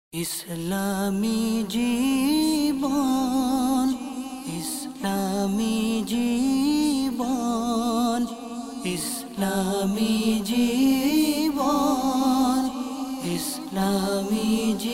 ইসলামী জীবন, ইসলামী জীবন, ইসলামী জীবন, ইসলামী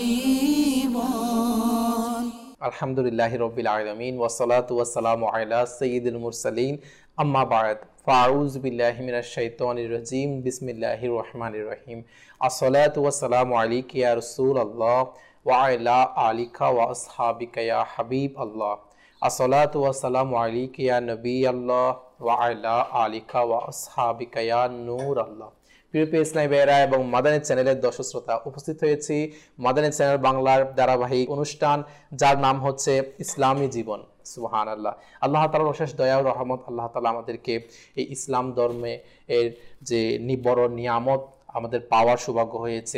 জীবন। আলহামদুলিল্লাহি রাব্বিল আলামিন ওয়াসসালাতু ওয়াসসালামু আলা সাইয়্যিদিল মুরসালিন আম্মা বা'দ ফাউযু বিল্লাহি মিনাশ শাইতানির রাজীম বিসমিল্লাহির রহমানির রহিম আসসালাতু ওয়াসসালামু আলাইকা ইয়া রাসূলুল্লাহ ওয়া আলা আলিকা ওয়া আসহাবিকা ইয়া হাবিবাল্লাহ আসসালাতু ওয়াসসালামু আলাইকা ইয়া নবিয়াল্লাহ ওয়া আলা আলিকা ওয়া আসহাবিকা ইয়া নূরাল্লাহ। প্রিয় ইসলামী ভাইয়েরা এবং মাদানী চ্যানেলের দর্শক শ্রোতা, উপস্থিত হয়েছি মাদানী চ্যানেল বাংলার ধারাবাহিক অনুষ্ঠান যার নাম হচ্ছে ইসলামী জীবন। সুবহানাল্লাহ। আল্লাহ তাআলার অশেষ দয়া ও রহমত, আল্লাহ তাআলা আমাদেরকে এই ইসলাম ধর্মে এর যে বড় নিয়ামত আমাদের পাওয়ার সৌভাগ্য হয়েছে।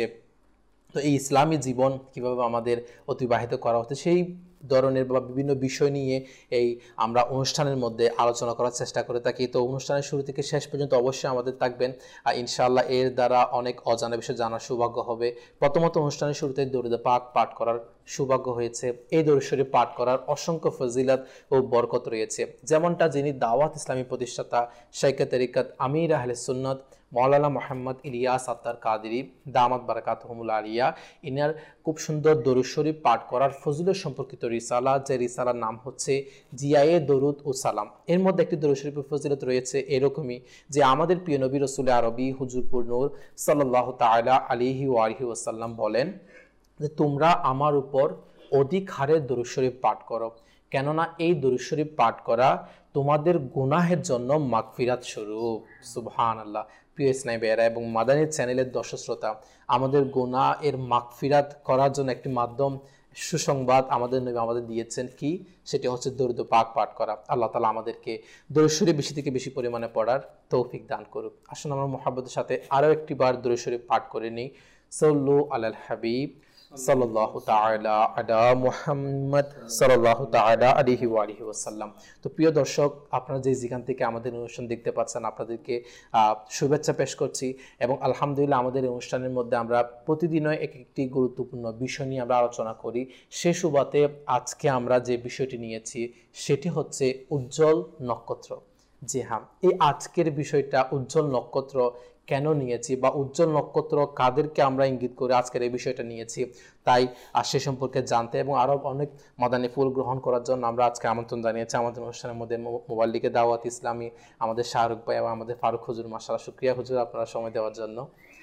তো এই ইসলামী জীবন কিভাবে আমাদের অতিবাহিত করা হচ্ছে সেই ধরনের বা বিভিন্ন বিষয় নিয়ে এই আমরা অনুষ্ঠানের মধ্যে আলোচনা করার চেষ্টা করে থাকি। তো অনুষ্ঠানের শুরু থেকে শেষ পর্যন্ত অবশ্যই আমাদের থাকবেন, আর ইনশাআল্লাহ এর দ্বারা অনেক অজানা বিষয় জানার সৌভাগ্য হবে। প্রথমত অনুষ্ঠানের শুরুতে দরুদ পাক পাঠ করার সৌভাগ্য হয়েছে। এই দরুদ শরীফ পাঠ করার অসংখ্য ফজিলত ও বরকত রয়েছে, যেমনটা যিনি দাওয়াত ইসলামী প্রতিষ্ঠাতা শাইখে তরিকত আমির আহলে সুন্নাত মাওলানা মোহাম্মদ ইলিয়াস আত্তার কাদেরী দামাত বারাকাতুহুমুল আলিয়া, ইনার খুব সুন্দর দরুদ শরীফ পাঠ করার ফজিলত সম্পর্কিত রিসালা, যে রিসালার নাম হচ্ছে জিয়ায়ে দরুদ ও সালাম। এর মধ্যে একটি দরুদ শরীফের ফজিলত রয়েছে এরকমই যে আমাদের প্রিয় নবী রাসূল আরবি হুজুরপুর নূর সাল্লাল্লাহু তাআলা আলাইহি ওয়া আলিহি ওয়াসাল্লাম বলেন যে তোমরা আমার উপর অধিক হারে দরুদ শরীফ পাঠ করো, কেননা এই দরুদ শরীফ পাঠ করা তোমাদের গুনাহের জন্য মাগফিরাত স্বরূপ। সুবহানাল্লাহ। প্রিয় ইসলামী ভাইয়েরা এবং মাদানী চ্যানেলের দর্শক শ্রোতা, আমাদের গুনাহ এর মাগফিরাত করার জন্য একটি মাধ্যম সুসংবাদ আমাদের নবী আমাদের দিয়েছেন, কি সেটি হচ্ছে দরুদ পাক পাঠ করা। আল্লাহ তাআলা আমাদেরকে দরুদ শরীফ বেশি থেকে বেশি পরিমাণে পড়ার তৌফিক দান করুক। আসুন আমরা মুহাব্বতের সাথে আরও একটি বার দরুদ শরীফ পাঠ করে নিই। সাল্লু আলাল হাবিব সাল্লাল্লাহু তাআলা আলা মুহাম্মদ সাল্লাল্লাহু তাআলা আলাইহি ওয়া আলিহি ওয়াসাল্লাম। তো প্রিয় দর্শক, আপনারা যে যেখান থেকে আমাদের অনুষ্ঠান দেখতে পাচ্ছেন আপনাদেরকে শুভেচ্ছা পেশ করছি। এবং আলহামদুলিল্লাহ আমাদের এই অনুষ্ঠানের মধ্যে আমরা প্রতিদিনই একটি গুরুত্বপূর্ণ বিষয় নিয়ে আমরা আলোচনা করি। সে সুবাদে আজকে আমরা যে বিষয়টি নিয়েছি সেটি হচ্ছে উজ্জ্বল নক্ষত্র। জি হ্যাঁ, এই আজকের বিষয়টা উজ্জ্বল নক্ষত্র কেন নিয়েছি বা উজ্জ্বল নক্ষত্র কাদেরকে আমরা ইঙ্গিত করে আজকের এই বিষয়টা নিয়েছি, তাই সে সম্পর্কে জানতে এবং আরও অনেক মাদানী ফুল গ্রহণ করার জন্য আমরা আজকে আমন্ত্রণ জানিয়েছি আমাদের অনুষ্ঠানের মধ্যে মোবাইল লিগে দাওয়াত ইসলামী, আমাদের শাহরুখ ভাই এবং আমাদের ফারুক হুজুর। মাশাআল্লাহ, শুকরিয়া হুজুর আপনারা সময় দেওয়ার জন্য।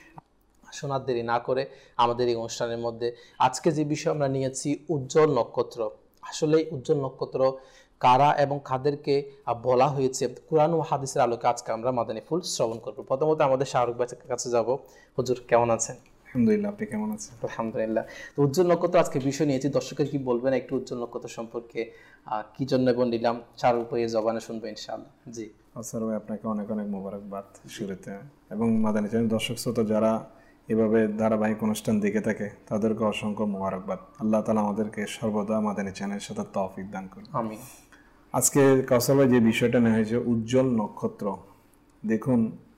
শোনার দেরি না করে আমাদের এই অনুষ্ঠানের মধ্যে আজকে যে বিষয় আমরা নিয়েছি উজ্জ্বল নক্ষত্র। আসলে উজ্জ্বল নক্ষত্র কারা এবং কাদেরকে বলা হয়েছে কুরআন ও হাদিসের আলোকে আজকে আমরা মাদানী ফুল শ্রবণ করব। প্রথমত আমাদের শাহরুখ ভাইয়ের কাছে যাব। হুজুর কেমন আছেন? আলহামদুলিল্লাহ, আপনি কেমন আছেন? আলহামদুলিল্লাহ। তো উজ্জ্বল নক্ষত্র আজকে বিষয় নিয়েছি, দর্শকের কি বলবেন একটু উজ্জ্বল নক্ষত্র সম্পর্কে, কি জন্য নিলাম শাহরুখ ভাইয়ের জবানে শুনবো ইনশাআল্লাহ। জি আসসার ভাই, আপনাকে অনেক অনেক মোবারকবাদ শুরুতে, এবং মাদানী চ্যানেল দর্শক শ্রোতা যারা এভাবে ধারাবাহিক অনুষ্ঠান দেখে থাকে তাদেরকে অসংখ্য মোবারকবাদ। আল্লাহ তাআলা আমাদেরকে সর্বদা মাদানী চ্যানেলের সাথে তৌফিক দান করুন, আমিন। আজকে কাউসার ভাই যে বিষয়টা নেওয়া হয়েছে উজ্জ্বল নক্ষত্র, দেখুন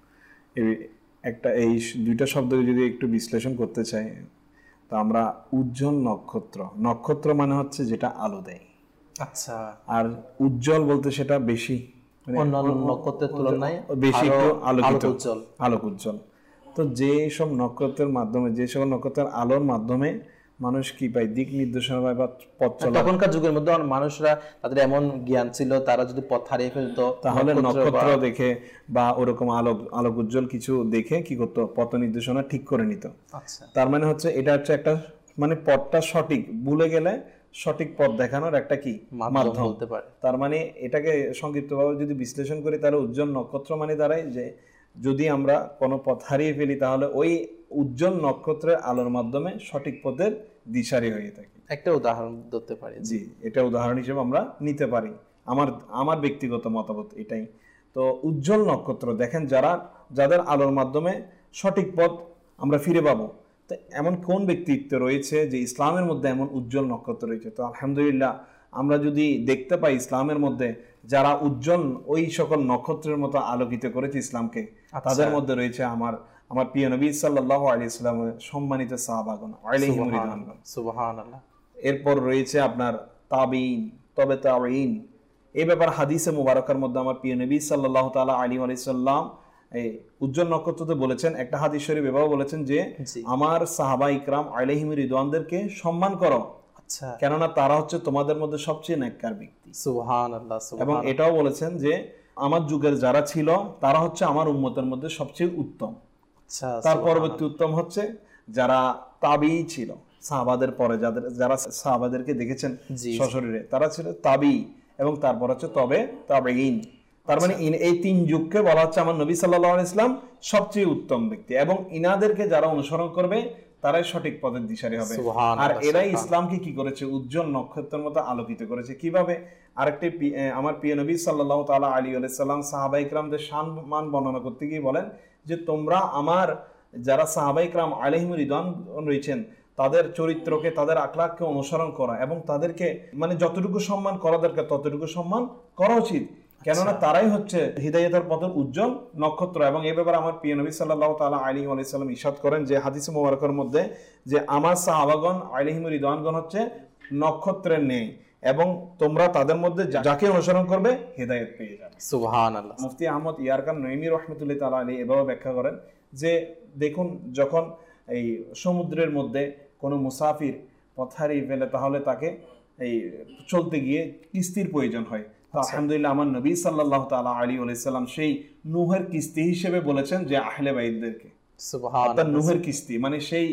এই দুইটা শব্দকে যদি একটু বিশ্লেষণ করতে চাই তো আমরা উজ্জ্বল নক্ষত্র মানে হচ্ছে যেটা আলো দেয়। আচ্ছা। আর উজ্জ্বল বলতে সেটা বেশি, অন্যান্য নক্ষত্রের তুলনায় বেশি একটু আলোক উজ্জ্বল। তো যে সব নক্ষত্রের মাধ্যমে, যে সকল নক্ষত্রের আলোর মাধ্যমে মানুষ কি পায়, দিক নির্দেশনা পায় বা পথ চলা। তখনকার যুগের মধ্যে মানুষরা তাদের এমন জ্ঞান ছিল, তারা যদি পথ হারিয়ে ফেলতো তাহলে নক্ষত্র দেখে বা ওরকম আলোক উজ্জ্বল কিছু দেখে কি করতো, পথ নির্দেশনা ঠিক করে নিত। আচ্ছা। তার মানে হচ্ছে এটা হচ্ছে একটা মানে পথটা সঠিক, ভুলে গেলে সঠিক পথ দেখানোর একটা কি মাধ্যম বলতে পারে। তার মানে এটাকে সংক্ষিপ্তভাবে যদি বিশ্লেষণ করি তাহলে উজ্জ্বল নক্ষত্র মানে দাঁড়ায় যে যদি আমরা কোনো পথ হারিয়ে ফেলি তাহলে ওই উজ্জ্বল নক্ষত্রের আলোর মাধ্যমে সঠিক পথের দিশারি হয়ে থাকে। একটা উদাহরণ দিতে পারি। জি, এটা উদাহরণ হিসেবে আমরা নিতে পারি। আমার ব্যক্তিগত মতামত এটাই। তো উজ্জ্বল নক্ষত্র দেখেন যাদের আলোর মাধ্যমে সঠিক পথ আমরা ফিরে পাবো। তো এমন কোন ব্যক্তিত্ব রয়েছে যে ইসলামের মধ্যে এমন উজ্জ্বল নক্ষত্র রয়েছে? তো আলহামদুলিল্লাহ আমরা যদি দেখতে পাই ইসলামের মধ্যে যারা উজ্জ্বল ওই সকল নক্ষত্রের মতো আলোকিত করেছে ইসলামকে, তাদের মধ্যে রয়েছে আমার আমার প্রিয় নবী সাল্লাল্লাহু আলাইহি ওয়াসাল্লামের সম্মানিত সাহাবাগণ আলাইহিম রিদওয়ানুল্লাহ। সুবহানাল্লাহ। এরপর রয়েছে আপনার তাবিঈন, তবে তাবিঈন। এই ব্যাপার হাদিসে মুবারকার মধ্যে আমার প্রিয় নবী সাল্লাল্লাহু তাআলা আলাইহি ওয়াসাল্লাম এই উজ্জ্বল নক্ষত্রতে বলেছেন, একটা হাদিস শরীফ এভাবে বলেছেন যে আমার সাহাবা ইকরাম আলাইহিম রিদওয়ানদেরকে সম্মান করো, আচ্ছা, কেননা তারা হচ্ছে তোমাদের মধ্যে সবচেয়ে নেককার ব্যক্তি। সুবহানাল্লাহ। এবং এটাও বলেছেন যে আমার যুগের যারা ছিল তারা হচ্ছে আমার উম্মতের মধ্যে সবচেয়ে উত্তম। আচ্ছা, তার পরবর্তী উত্তম হচ্ছে যারা তাবিঈ ছিল, সাহাবাদের পরে যারা সাহাবাদেরকে দেখেছেন সশরীরে, তারা ছিল তাবিঈ, এবং তারপর হচ্ছে তবে তাবিঈন। তার মানে এই তিন যুগকে বলা হচ্ছে আমার নবী সাল্লাল্লাহু আলাইহি ওয়াসাল্লাম সবচেয়ে উত্তম ব্যক্তি, এবং ইনাদেরকে যারা অনুসরণ করবে তারাই সঠিক পথের দিশারি হবে। আর এরাই ইসলামকে কি করেছে? উজ্জ্বল নক্ষত্রের মতো আলোকিত করেছে। কিভাবে? আরেকটি আমার প্রিয় নবী সাল্লাল্লাহু তাআলা আলাইহি ওয়াসাল্লাম সাহাবা ইকরামদের সম্মান বর্ণনা করতে গিয়ে বলেন যে তোমরা আমার যারা সাহাবা ইকরাম আলাইহিম রিদওয়ান রয়েছেন তাদের চরিত্রকে, তাদের আখলাককে অনুসরণ করা, এবং তাদেরকে মানে যতটুকু সম্মান করা দরকার ততটুকু সম্মান করা উচিত, কেননা তারাই হচ্ছে হিদায়াতের পথের উজ্জ্বল নক্ষত্র। এবং এই ব্যাপারে আমার প্রিয় নবী সাল্লাল্লাহু তাআলা আলাইহি ওয়াসাল্লাম ইরশাদ করেন যে হাদিসে মুবারকের মধ্যে যে আমার সাহাবাগণ আলাইহিম রিদওয়ানগণ হচ্ছে নক্ষত্রের ন্যায়, এবং তোমরা তাদের মধ্যে যাকে অনুসরণ করবে হিদায়াত পেয়ে যাবে। সুবহানাল্লাহ। মুফতি আহমদ ইয়ারকান নঈমী রাহমাতুল্লাহি তাআলা আলাইহি এভাবে ব্যাখ্যা করেন যে দেখুন, যখন এই সমুদ্রের মধ্যে কোনো মুসাফির পথ হারিয়ে ফেলে তাহলে তাকে এই চলতে গিয়ে কিস্তির প্রয়োজন হয়। তো আলহামদুলিল্লাহ আমার নবী সাল্লাল্লাহু তাআলা আলাইহি ওয়াসাল্লাম সেই নূহের কিস্তি হিসেবে বলেছেন যে আহলে বাইতদেরকে। সুবহানাল্লাহ। নূহের কিস্তি মানে সেই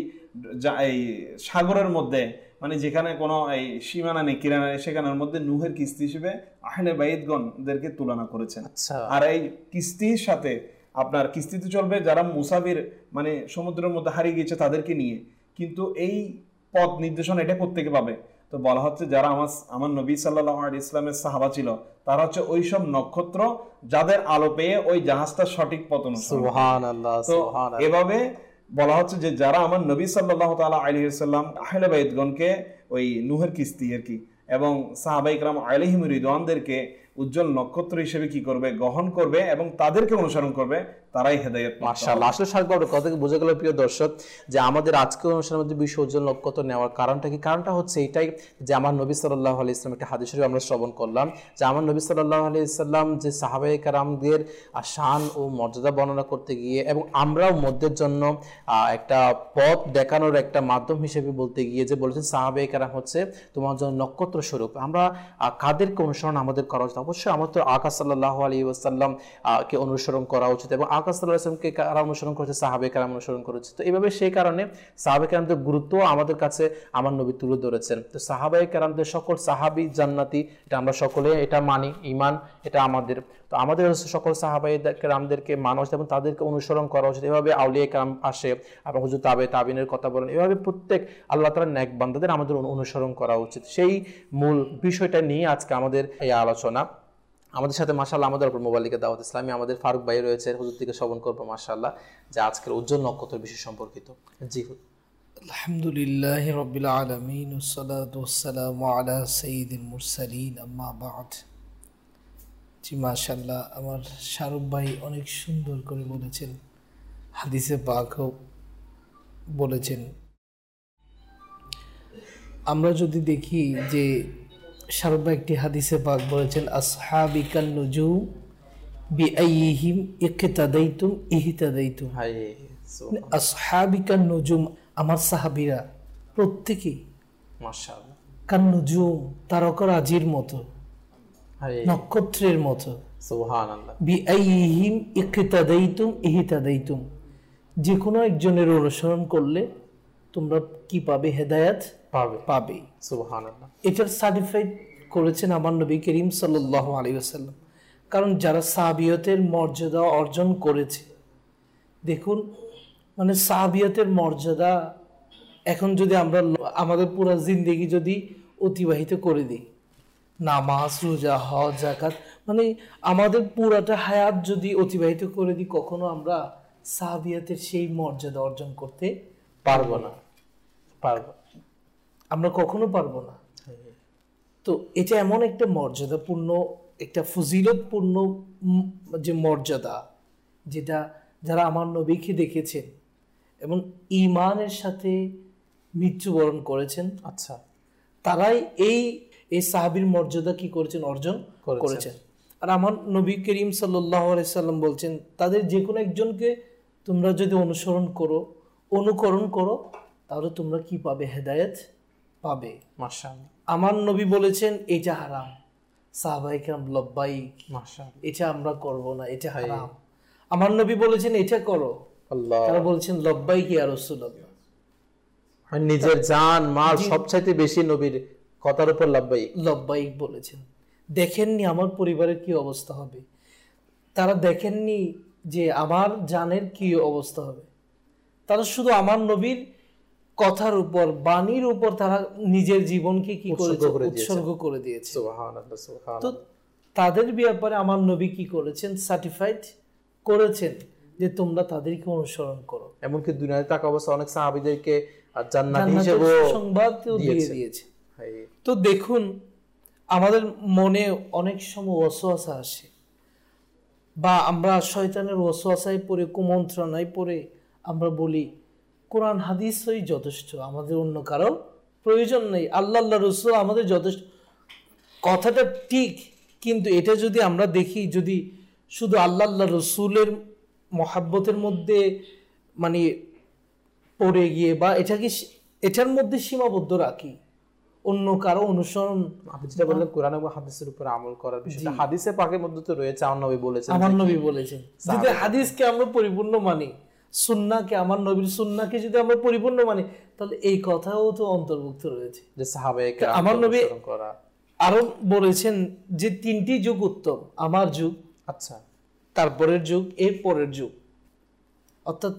এই সাগরের মধ্যে, মানে যেখানে কোনো এই সীমানা নেই, কিনারা নেই, সেখানের মধ্যে নূহের কিস্তি হিসেবে আহলে বাইতগণদেরকে তুলনা করেছেন। আর এই কিস্তির সাথে আপনার কিস্তিতে চলবে যারা মুসাফির মানে সমুদ্রের মধ্যে হারিয়ে গেছে তাদেরকে নিয়ে, কিন্তু এই পথ নির্দেশনা এটা কোত্থেকে পাবে? তো বলা হচ্ছে যারা আমার নবী সাল্লাল্লাহু আলাইহি ওয়াসাল্লামের সাহাবা ছিল তারা হচ্ছে ওইসব নক্ষত্র যাদের আলো পেয়ে ওই জাহাজটা সঠিক পথ অনুসরণ। সুবহানাল্লাহ। তো এভাবে বলা হচ্ছে যে যারা আমার নবী সাল্লাল্লাহু তাআলা আলাইহি ওয়াসাল্লাম আহলে বাইতগণকে ওই নূহের কিস্তি আর কি, এবং সাহাবা ইকরাম আলাইহিম রিদওয়ানদেরকে উজ্জ্বল নক্ষত্র হিসেবে কি করবে? গ্রহণ করবে এবং তাদেরকে অনুসরণ করবে, তারাই হেদায়েত। মাশাআল্লাহ। আসলে সাহেব কথা থেকে বোঝা গেল প্রিয় দর্শক যে আমাদের আজকের অনুষ্ঠানের মধ্যে বিশ্ব উজ্জ্বল নক্ষত্র নেওয়ার কারণটা কি? কারণটা হচ্ছে এটাই যে আমার নবী সাল্লাল্লাহু আলাইহি ওয়াসাল্লাম একটা হাদিস শরীফ আমরা শ্রবণ করলাম যে আমার নবী সাল্লাল্লাহু আলাইহি ওয়াসাল্লাম যে সাহাবায়ে কেরামদের শান ও মর্যাদা বর্ণনা করতে গিয়ে এবং আমরাও মধ্যের জন্য একটা পথ দেখানোর একটা মাধ্যম হিসেবে বলতে গিয়ে যে বলেছেন সাহাবায়ে কেরাম হচ্ছে তোমার জন্য নক্ষত্র স্বরূপ। আমরা কাদেরকে অনুসরণ আমাদের করা উচিত? অবশ্যই আমাদের আকা সাল্লাল্লাহু আলাইহি ওয়াসাল্লাম কে অনুসরণ করা উচিত, এবং আকা সাল্লাল্লাহু আলাইহি ওয়াসাল্লামকে কারা অনুসরণ করেছে? সাহাবায়ে কেরাম অনুসরণ করেছে। তো এইভাবে সেই কারণে সাহাবায়ে কেরামদের গুরুত্ব আমাদের কাছে আমার নবী তুলে ধরেছেন। তো সাহাবায়ে কেরামদের সকল সাহাবী জান্নাতি, এটা আমরা সকলে এটা মানি, ঈমান এটা আমাদের। তো আমাদের সকল সাহাবায়ে কেরামদেরকে মানা উচিত এবং তাদেরকে অনুসরণ করা উচিত। এভাবে আউলিয়া কেরাম আসে, এবং হুজুর তাবিনের কথা বলেন, এভাবে প্রত্যেক আল্লাহ তাআলার নেক বান্দাদের আমাদের অনুসরণ করা উচিত। সেই মূল বিষয়টা নিয়ে আজকে আমাদের এই আলোচনা। আমাদের সাথে মাশাআল্লাহ আমাদের উপর মোবাইলিকে দাওয়াত ইসলামী আমাদের ফারুক ভাই রয়েছে, হুজুর থেকে শ্রবণ করবো মাশাআল্লাহ যে আজকের উজ্জ্বল নক্ষত্র বিষয় সম্পর্কিত। জি আলহামদুলিল্লাহি রাব্বিল আলামিন ওয়াসসালাতু ওয়াসসালামু আলা সাইয়্যিদিল মুরসালিন আম্মা বা'দ। জি মাশাআল্লাহ আমার শারুফ ভাই অনেক সুন্দর করে বলেছেন, হাদিসে পাকও বলেছেন। আমরা যদি দেখি যে শারুফ ভাই একটি হাদিসে পাক বলেছেন আসহাবিকান নুজুম বিআইহিম ইকতাদাইতুম ইহতাদাইতুম। আসহাবিকান নুজুম, আমার সাহাবীরা প্রত্যেকেই মাশাআল্লাহ কান নুজুম, তারকারাজির মতো, নক্ষত্রের মতো। সুবহানাল্লাহ। বিআইহিম ইকতাদাইতুম ইহতাদাইতুম, যে কোনো একজনের অনুসরণ করলে তোমরা কি পাবে? হেদায়েত পাবে। সুবহানাল্লাহ। এটার সার্টিফাইড করেছেন আমার নবী করিম সাল্লাল্লাহু আলাইহি ওয়াসাল্লাম। কারণ যারা সাহাবিয়তের মর্যাদা অর্জন করেছে, দেখুন মানে সাহাবিয়তের মর্যাদা এখন যদি আমরা আমাদের পুরো জিন্দেগি যদি অতিবাহিত করে দিই, নামাজ, রোজা, হজ, যাকাত, মানে আমাদের পুরাটা হায়াত যদি অতিবাহিত করে দিই, কখনো আমরা সাহাবিয়তের সেই মর্যাদা অর্জন করতে পারবো না। আমরা কখনো পারবো না। তো এটা এমন একটা মর্যাদাপূর্ণ, একটা ফজিলতপূর্ণ যে মর্যাদা, যেটা যারা আমার নবীকে দেখেছেন এবং ঈমানের সাথে মৃত্যুবরণ করেছেন, আচ্ছা, তারাই এই সাহাবীর মর্যাদা কি করেছেন, অর্জন করেছেন। আর আমার নবী করিম সাল্লাল্লাহু আলাইহি সাল্লাম বলছেন, তাদের যে কোনো একজনকে তোমরা যদি অনুকরণ করো তাহলে তোমরা কি পাবে, হেদায়েত পাবে। মাশাআল্লাহ। আমার নবী বলেছেন এটা হারাম, সাহাবায়ে কেরাম লব্বাইক, মাশাআল্লাহ, এটা আমরা করব না, এটা হারাম। আমার নবী বলেছেন এটা করো, আল্লাহ, তারা বলছেন লব্বাইক ইয়া রাসূলুল্লাহ। নিজের জান মাল সবচাইতে বেশি নবীর কথার উপর লব্বাইক বলেছেন। দেখেননি আমার পরিবারের কি অবস্থা হবে, তারা দেখেননি যে আমার জানের কি অবস্থা হবে। তারা শুধু আমার নবীর কথার উপর, বাণীর উপর তারা নিজের জীবনকে কি করেছে, উৎসর্গ করে দিয়েছে। সুবহানাল্লাহ, সুবহানাল্লাহ। তো তাদের ব্যাপারে আমার নবী কি করেছেন, সার্টিফাইড করেছেন যে তোমরা তাদেরকে অনুসরণ করো। এমনকি দুনিয়াতে থাকা অবস্থায় অনেক সাহাবীদেরকে জান্নাতি হিসেবে সংবাদও দিয়ে দিয়েছে। তো দেখুন, আমাদের মনে অনেক সময় ওয়াসওয়াসা আসে, বা আমরা শয়তানের ওয়াসওয়াসায় পড়ে, কুমন্ত্রণায় পড়ে আমরা বলি কোরআন হাদিসই যথেষ্ট, আমাদের অন্য কারো প্রয়োজন নেই, আল্লাহ রাসূল আমাদের যথেষ্ট। কথাটা ঠিক, কিন্তু এটা যদি আমরা দেখি, যদি শুধু আল্লাহ রাসূলের মহাব্বতের মধ্যে মানে পড়ে গিয়ে, বা এটার মধ্যে সীমাবদ্ধ রাখি, অন্য কারো অনুসরণ, আপনি যেটা বললেন কোরআন এবং হাদিসের উপর আমল করার বিষয়টা, হাদিসে পাকের মধ্যে তো রয়েছে, আমার নবী বলেছেন যদি হাদিসকে আমরা পরিপূর্ণ মানি, সুন্নাহকে, আমার নবীর সুন্নাহকে যদি আমরা পরিপূর্ণ মানি, তাহলে এই কথাও তো অন্তর্ভুক্ত রয়েছে যে সাহাবায়ে কেরাম আমার নবী আরো বলেছেন যে 3টি যুগ উত্তম, আমার যুগ, আচ্ছা, তারপরের যুগ, এর পরের যুগ, অর্থাৎ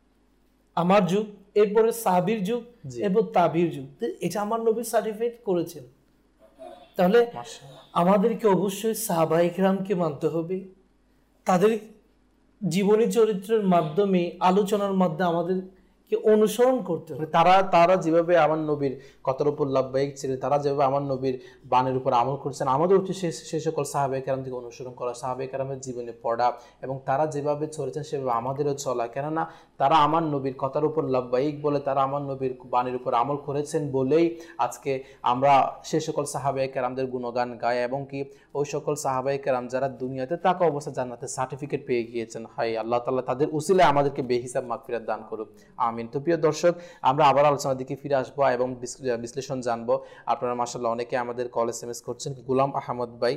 আমার যুগ, এরপরে সাহাবীর যুগ এবং তাবির যুগ। এটা আমার নবী সার্টিফাইড করেছেন। তাহলে আমাদেরকে অবশ্যই সাহাবায়ে কেরামকে মানতে হবে, তাদের জীবনী চরিত্রের মাধ্যমে, আলোচনার মাধ্যমে আমাদেরকে অনুসরণ করতে হবে। তারা যেভাবে আমার নবীর কথার উপর লাব্বাইক ছিলেন, তারা যেভাবে আমার নবীর বাণীর উপর আমল করছেন, আমাদের উচিত সেই সকল সাহাবায়ে কেরাম থেকে অনুসরণ করা, সাহাবায়ে কেরামের জীবনে পড়া, এবং তারা যেভাবে চলেছেন সেভাবে আমাদেরও চলা। কেননা তারা আমার নবীর কথার উপর লাব্বাইক বলে, তারা আমার নবীর বাণীর উপর আমল করেছেন বলেই আজকে আমরা সেই সকল সাহাবায়ে কেরামদের গুণগান গাই, এবং কি ওই সকল সাহাবায়ে কেরাম যারা দুনিয়াতে থাকা অবস্থা জান্নাতের সার্টিফিকেট পেয়ে গিয়েছেন, হাই আল্লাহ তাআলা তাদের উসিলায় আমাদেরকে বেহিসাব মাগফিরাত দান করুক, আমিন। তো প্রিয় দর্শক, আমরা আবার আলোচনার দিকে ফিরে আসবো এবং বিশ্লেষণ জানবো। আপনারা মাশাআল্লাহ অনেকে আমাদের কল SMS করছেন। গোলাম আহমদ ভাই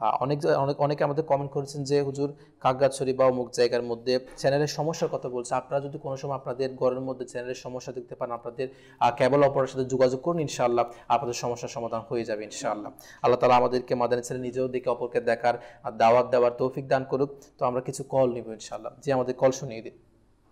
অনেকে আমাদের কমেন্ট করেছেন যে হুজুর কাকগাছড়ি বা অমুক জায়গার মধ্যে চ্যানেলের সমস্যার কথা বলছে। আপনারা যদি কোনো সময় আপনাদের ঘরের মধ্যে চ্যানেলের সমস্যা দেখতে পান, আপনাদের কেবল অপারেটরের সাথে যোগাযোগ করুন, ইনশাআল্লাহ আপনাদের সমস্যার সমাধান হয়ে যাবে ইনশাআল্লাহ। আল্লাহ তাআলা আমাদেরকে মাদানী ছেলে নিজেও দেখে অপরকে দেখার আর দাওয়াত দেওয়ার তৌফিক দান করুক। তো আমরা কিছু কল নিব ইনশাআল্লাহ। জি, আমাদের কল শুনিয়ে দিন।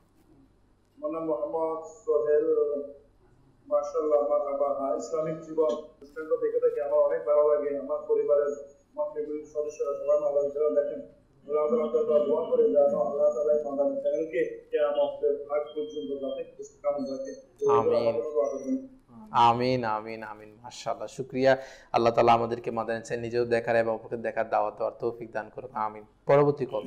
মোহাম্মদ সোহেল, মাশাআল্লাহ, মারহাবা। ইসলামিক জীবন স্ট্যান্ড দেখে দেখে আমার অনেক ভালো লাগে। আমার পরিবারের ফ্যামিলির সদস্যরা সবাই মাদানী চ্যানেল দেখেন। আল্লাহ তাআলা দোয়া করে যেন আল্লাহ তাআলা মাদানী চ্যানেলকে কিয়ামতের আগ পর্যন্ত যাতে কায়েম রাখে। আমিন আমিন আমিন আমিন। মাশাআল্লাহ, শুকরিয়া। আল্লাহ তাআলা আমাদেরকে মাদানী চ্যানেল নিজেও দেখার এবং অপরকে দেখার দাওয়াত দেওয়ার তৌফিক দান করুন, আমিন। পরবর্তী কল।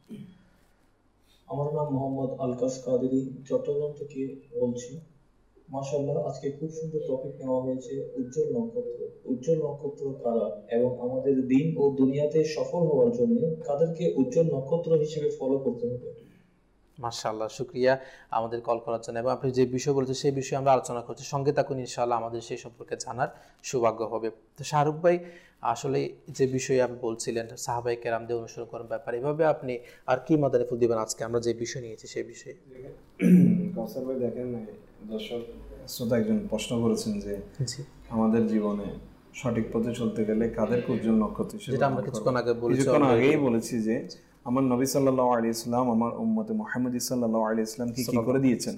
আমার নাম মোহাম্মদ আলকাস কাদেরী, চট্টগ্রাম থেকে বলছি। মাশাআল্লাহ, আজকে খুব সুন্দর টপিক নেওয়া হয়েছে, উজ্জ্বল নক্ষত্র। উজ্জ্বল নক্ষত্র কারা এবং আমাদের দিন ও দুনিয়াতে সফল হওয়ার জন্য কাদেরকে উজ্জ্বল নক্ষত্র হিসেবে ফলো করতে হবে? মাশাআল্লাহ, শুকরিয়া আমাদের কল করার জন্য, এবং আপনি যে বিষয় বলেছেন সেই বিষয়ে আমরা আলোচনা করছি। সঙ্গে থাকুন, ইনশাআল্লাহ আমাদের সেই সম্পর্কে জানার সৌভাগ্য হবে। তো শাহরুখ ভাই, আসলে যে বিষয়ে আপনি বলছিলেন সাহাবায়ে কেরামদের অনুসরণ করার ব্যাপারে, এভাবে আপনি আর কি মাদানী ফুল দিবেন আজকে আমরা যে বিষয় নিয়েছি সেই বিষয়ে? কাউসার ভাই, দেখেন দর্শক শ্রোতা একজন প্রশ্ন করেছেন যে আমাদের জীবনে সঠিক পথে চলতে গেলে কাদেরকে উজ্জ্বল নক্ষত্র হিসেবে, যেটা আমরা কিছুক্ষণ আগেই বলেছি যে আমার নবী সাল্লাল্লাহু আলাইহি ওয়াসাল্লাম আমার উম্মতে মুহাম্মদী সাল্লাল্লাহু আলাইহি ওয়াসাল্লামকে কি করে দিয়েছেন,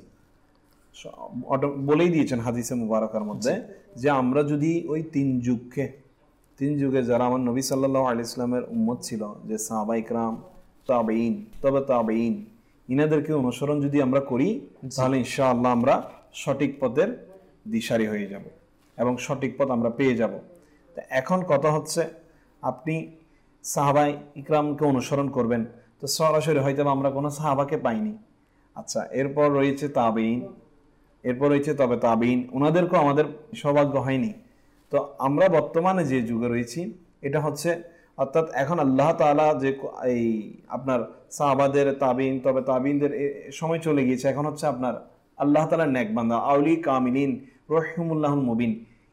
বলেই দিয়েছেন হাদিসে মুবারাকার মধ্যে, যে আমরা যদি ওই তিন যুগে যারা আমার নবী সাল্লাল্লাহু আলাইহি ওয়াসাল্লামের উম্মত ছিল, যে সাহাবায়ে কেরাম, তাবেঈন, তবে তাবেঈন, ইনাদেরকে অনুসরণ যদি আমরা করি, তাহলে ইনশাআল্লাহ আমরা সঠিক পথের দিশারি হয়ে যাব এবং সঠিক পথ আমরা পেয়ে যাব। তো এখন কথা হচ্ছে, আপনি সাহাবায়ে ইকরামকে অনুসরণ করবেন, তো সরাসরি হয়তো আমরা কোনো সাহাবাকে পাইনি। আচ্ছা, এরপর রয়েছে তাবেইন, এরপর রয়েছে তবে তাবেইন, ওনাদেরকেও আমাদের সৌভাগ্য হয়নি। তো আমরা বর্তমানে যে যুগে রয়েছি এটা হচ্ছে, অর্থাৎ এখন আল্লাহ তাআলা যে এই আপনার সাহাবাদের, তাবিন, তবে তাবিনদের সময় চলে গিয়েছে। এখন হচ্ছে আপনার আল্লাহ তাআলার নেক বান্দা, আউলি কামিলিন রহিমুল্লাহুল মুবিন,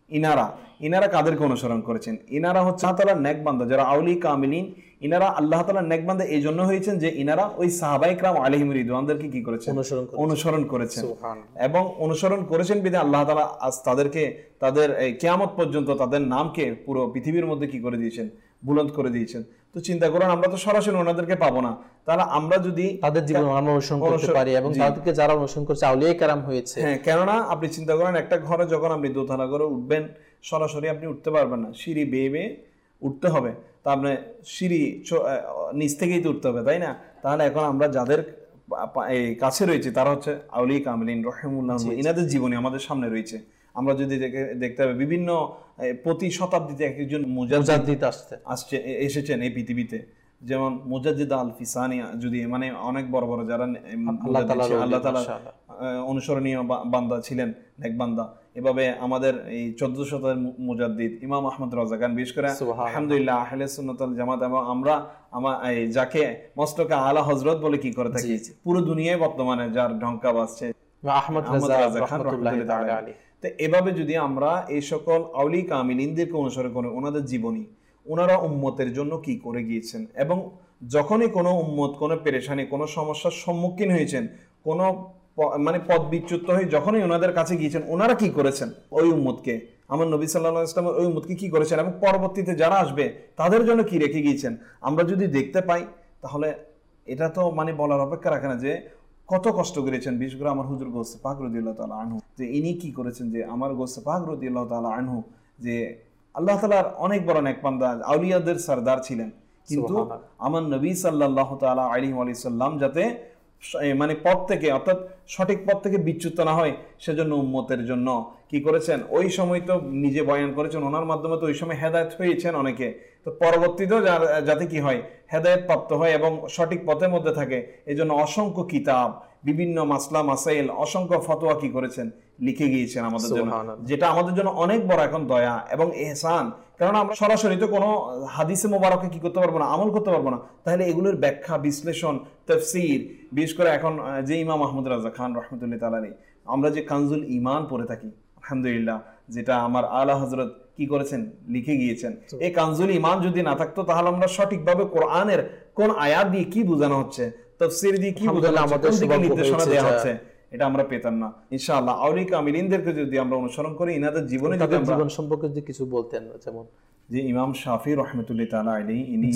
ইনারা কাদেরকে অনুসরণ করেছেন? ইনারা হচ্ছে আল্লাহ তাআলার নেক বান্দা, যারা আউলি কামিলিন, ইনারা আল্লাহ তাআলার নেক বান্দা এই জন্য হয়েছেন যে ইনারা ওই সাহাবায়ে কেরাম আলাইহিম রিদওয়ানদেরকে কি করেছেন? অনুসরণ করেছেন। এবং অনুসরণ করেছেন বিধায় আল্লাহ তাআলা আজ তাদেরকে, তাদের কিয়ামত পর্যন্ত তাদের নামকে পুরো পৃথিবীর মধ্যে কি করে দিয়েছেন? বুলন্দ করে দিয়েছেন। তো চিন্তা করুন, আমরা তো সরাসরি ওনাদেরকে পাবো না, তাহলে আমরা যদি তাদের জীবন আমরা অনুসরণ করতে পারি এবং তাদেরকে যারা অনুসরণ করছে আউলিয়া কেরাম হয়েছে। হ্যাঁ, কেননা আপনি চিন্তা করেন, একটা ঘরে যখন আপনি দোতলা করে উঠবেন, সরাসরি আপনি উঠতে পারবেন না, সিঁড়ি বেয়ে বেয়ে উঠতে হবে। তা আপনি সিঁড়ি নিচ থেকেই তো উঠতে হবে, তাই না? তাহলে এখন আমরা যাদের কাছে রয়েছে তারা হচ্ছে আউলিয়া কামিলিন রহিমুল্লাহ, ইনাদের জীবনী আমাদের সামনে রয়েছে। আমরা যদি দেখতে হবে বিভিন্ন প্রতি শতাব্দীতে একজন মুজাদ্দিদ এসেছেন এই পৃথিবীতে, যেমন মুজাদ্দিদ আল ফিসানি, যদি মানে অনেক বড় বড় যারা আল্লাহ তাআলা অনুসরণীয় বান্দা ছিলেন, নেক বান্দা। এভাবে আমাদের এই 1400 শতকের মুজাদ্দিদ ইমাম আহমদ রাজা খান, বিশেষ করে আলহামদুলিল্লাহ আহলে সুন্নাত ওয়াল জামাত, এবং আমরা যাকে মস্তকে আলা হযরত বলে কি করে থাকি, পুরো দুনিয়ায় বর্তমানে যার ঢঙ্কা বাজছে আহমদ রাজা খান রাহমাতুল্লাহি তাআলা আলাইহি। তো এভাবে যদি আমরা এই সকল আউলি কামিলিনদেরকে অনুসরণ করি, ওনাদের জীবনী, ওনারা উম্মতের জন্য কি করে গিয়েছেন, এবং যখনই কোনো উম্মত কোনো পেরেশানি, কোনো সমস্যার সম্মুখীন হয়েছেন, কোনো মানে পথ বিচ্যুত হয়ে যখনই ওনাদের কাছে গিয়েছেন, ওনারা কি করেছেন ওই উম্মতকে, আমার নবী সাল্লাল্লাহু আলাইহি ওয়াসাল্লাম ওই উম্মতকে কি করেছেন, এবং পরবর্তীতে যারা আসবে তাদের জন্য কি রেখে গিয়েছেন, আমরা যদি দেখতে পাই, তাহলে এটা তো মানে বলার অপেক্ষা রাখে না যে কত কষ্ট করেছেন। বিশেষ করে আমার হুজুর গৌসে পাক রাদিয়াল্লাহু তাআলা আনহু, যে ইনি কি করেছেন, যে আমার গৌসে পাক রাদিয়াল্লাহু তাআলা আনহু যে আল্লাহ তাআলার অনেক বড় নেক বান্দা, আউলিয়াদের সরদার ছিলেন, কিন্তু আমার নবী সাল্লাল্লাহু তাআলা আলাইহি ওয়া সাল্লাম যাতে মানে পথ থেকে, অর্থাৎ সঠিক পথ থেকে বিচ্যুত না হয়, সেজন্য উম্মতের জন্য কি করেছেন, ওই সময় তো নিজে বয়ান করেছেন, ওনার মাধ্যমে তো ওই সময় হেদায়েত হয়েছেন অনেকে, তো পরবর্তীতেও যাতে কি হয়, হেদায়েত প্রাপ্ত হয় এবং সঠিক পথের মধ্যে থাকে, এই জন্য অসংখ্য কিতাব, বিভিন্ন মাসলা মাসাইল, অসংখ্য ফতোয়া কি করেছেন, লিখে গিয়েছেন আমাদের জন্য, যেটা আমাদের জন্য অনেক বড় এখন দয়া এবং ইহসান। কারণ আমরা সরাসরি তো কোনো হাদিসে মোবারকে কি করতে পারবো না, আমল করতে পারবো না, তাহলে এগুলোর ব্যাখ্যা, বিশ্লেষণ, তাফসীর, বিশেষ করে এখন যে ইমাম আহমদ রাজা খান রাহমাতুল্লাহি তাআলা আলাইহি, আমরা যে কানজুল ঈমান পড়ে থাকি, আলহামদুলিল্লাহ, যেটা আমার আলা হযরত কি করেছেন, লিখে গিয়েছেন, এই কানজুল ঈমান যদি না থাকতো, তাহলে আমরা সঠিকভাবে কোরআনের কোন আয়াত দিয়ে কি বোঝানো হচ্ছে, তাফসীর দিয়ে কি বোঝানো হচ্ছে, কোন দিকে নির্দেশনা দেওয়া হচ্ছে, এটা আমরা পেতাম না। ইনশাআল্লাহ আউলিয়া কামিলিনদেরকে যদি আমরা অনুসরণ করি, ইনাদের জীবনে যদি আমরা জীবন সম্পর্কে যদি কিছু বলতেন, যেমন যে ইমাম শাফি রাহমাতুল্লাহি তাআলা আলাইহি, ইনি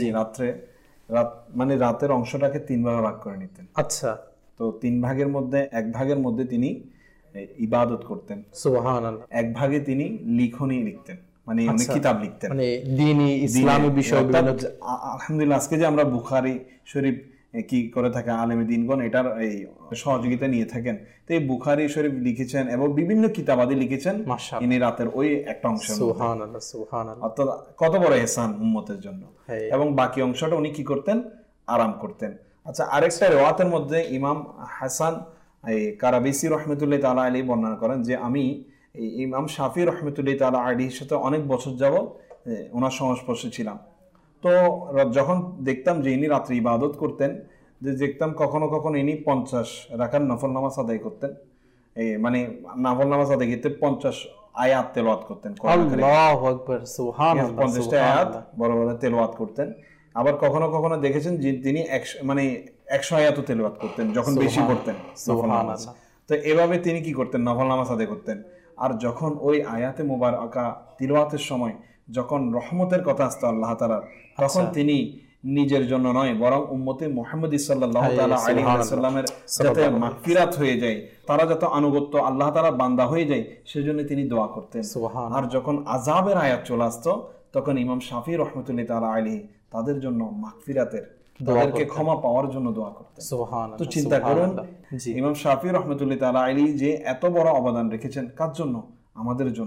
মানে রাতের অংশটাকে 3 ভাগে ভাগ করে নিতেন। আচ্ছা, তো 3 ভাগের মধ্যে 1 ভাগের মধ্যে তিনি ইবাদত করতেন, সুবহানাল্লাহ, 1 ভাগে তিনি লিখনি লিখতেন, মানে উনি কিতাব লিখতেন, মানে দ্বীনি ইসলামী বিষয় বিভিন্ন। আলহামদুলিল্লাহ, আজকে যে আমরা বুখারী শরীফ কি করে থাকে আলেমে দিনগণ, এটার এই সহযোগিতা নিয়ে থাকেন, তো এই বুখারী শরীফ লিখেছেন এবং বিভিন্ন কিতাবাদি লিখেছেন ইনি রাতের ওই একটা অংশ। সুবহানাল্লাহ, সুবহানাল্লাহ, অর্থাৎ কত বড় ইহসান উম্মতের জন্য। এবং বাকি অংশটা উনি কি করতেন, আরাম করতেন। আচ্ছা, আরেকটা রিওয়ায়াতের মধ্যে ইমাম হাসান কারাবিসি রাহমাতুল্লাহি তাআলা আলাইহি বর্ণনা করেন যে আমি ইমাম শাফি রাহমাতুল্লাহি তাআলা আলাইহির সাথে অনেক বছর যাবত ওনার সংস্পর্শে ছিলাম। তো যখন দেখতাম যে ইনি রাত্রে ইবাদত করতেন, যে দেখতাম কখনো কখনো ইনি 50 রাকাত নফল নামাজ আদায় করতেন, মানে নফল নামাজ আদায় করতে 50 আয়াত তেলাওয়াত করতেন, আল্লাহু আকবার, সুবহানাল্লাহ, 50টা আয়াত বড় বড় তেলাওয়াত করতেন। আবার কখনো কখনো দেখেছেন যে তিনি 100 আয়াতও তেলাওয়াত করতেন, যখন বেশি করতেন নফল নামাজ। তো এভাবে তিনি কি করতেন, নফল নামাজ আদায় করতেন। আর যখন ওই আয়াতে মুবারাকা তিলাওয়াতের সময় যখন রহমতের কথা আসতো আল্লাহ তাআলার, তখন তিনি নিজের জন্য নয়, বরং উম্মতে মুহাম্মদী সাল্লাল্লাহু তাআলা আলাইহি ওয়াসাল্লামের যাতে মাগফিরাত হয়ে যায়, তারা যত আনুগত্য আল্লাহ তাআলার বান্দা হয়ে যায়, সেজন্য তিনি দোয়া করতেন। আর যখন আযাবের আয়াত চলে আসতো, তখন ইমাম শাফি রাহমাতুল্লাহি তাআলা আলাইহি তাদের জন্য মাগফিরাতের, তাদেরকে ক্ষমা পাওয়ার জন্য দোয়া করতেন। তো চিন্তা করুন, ইমাম শাফি রাহমাতুল্লাহি তাআলা আলাইহি যে এত বড় অবদান রেখেছেন, কার জন্য? আমাদের জন্য।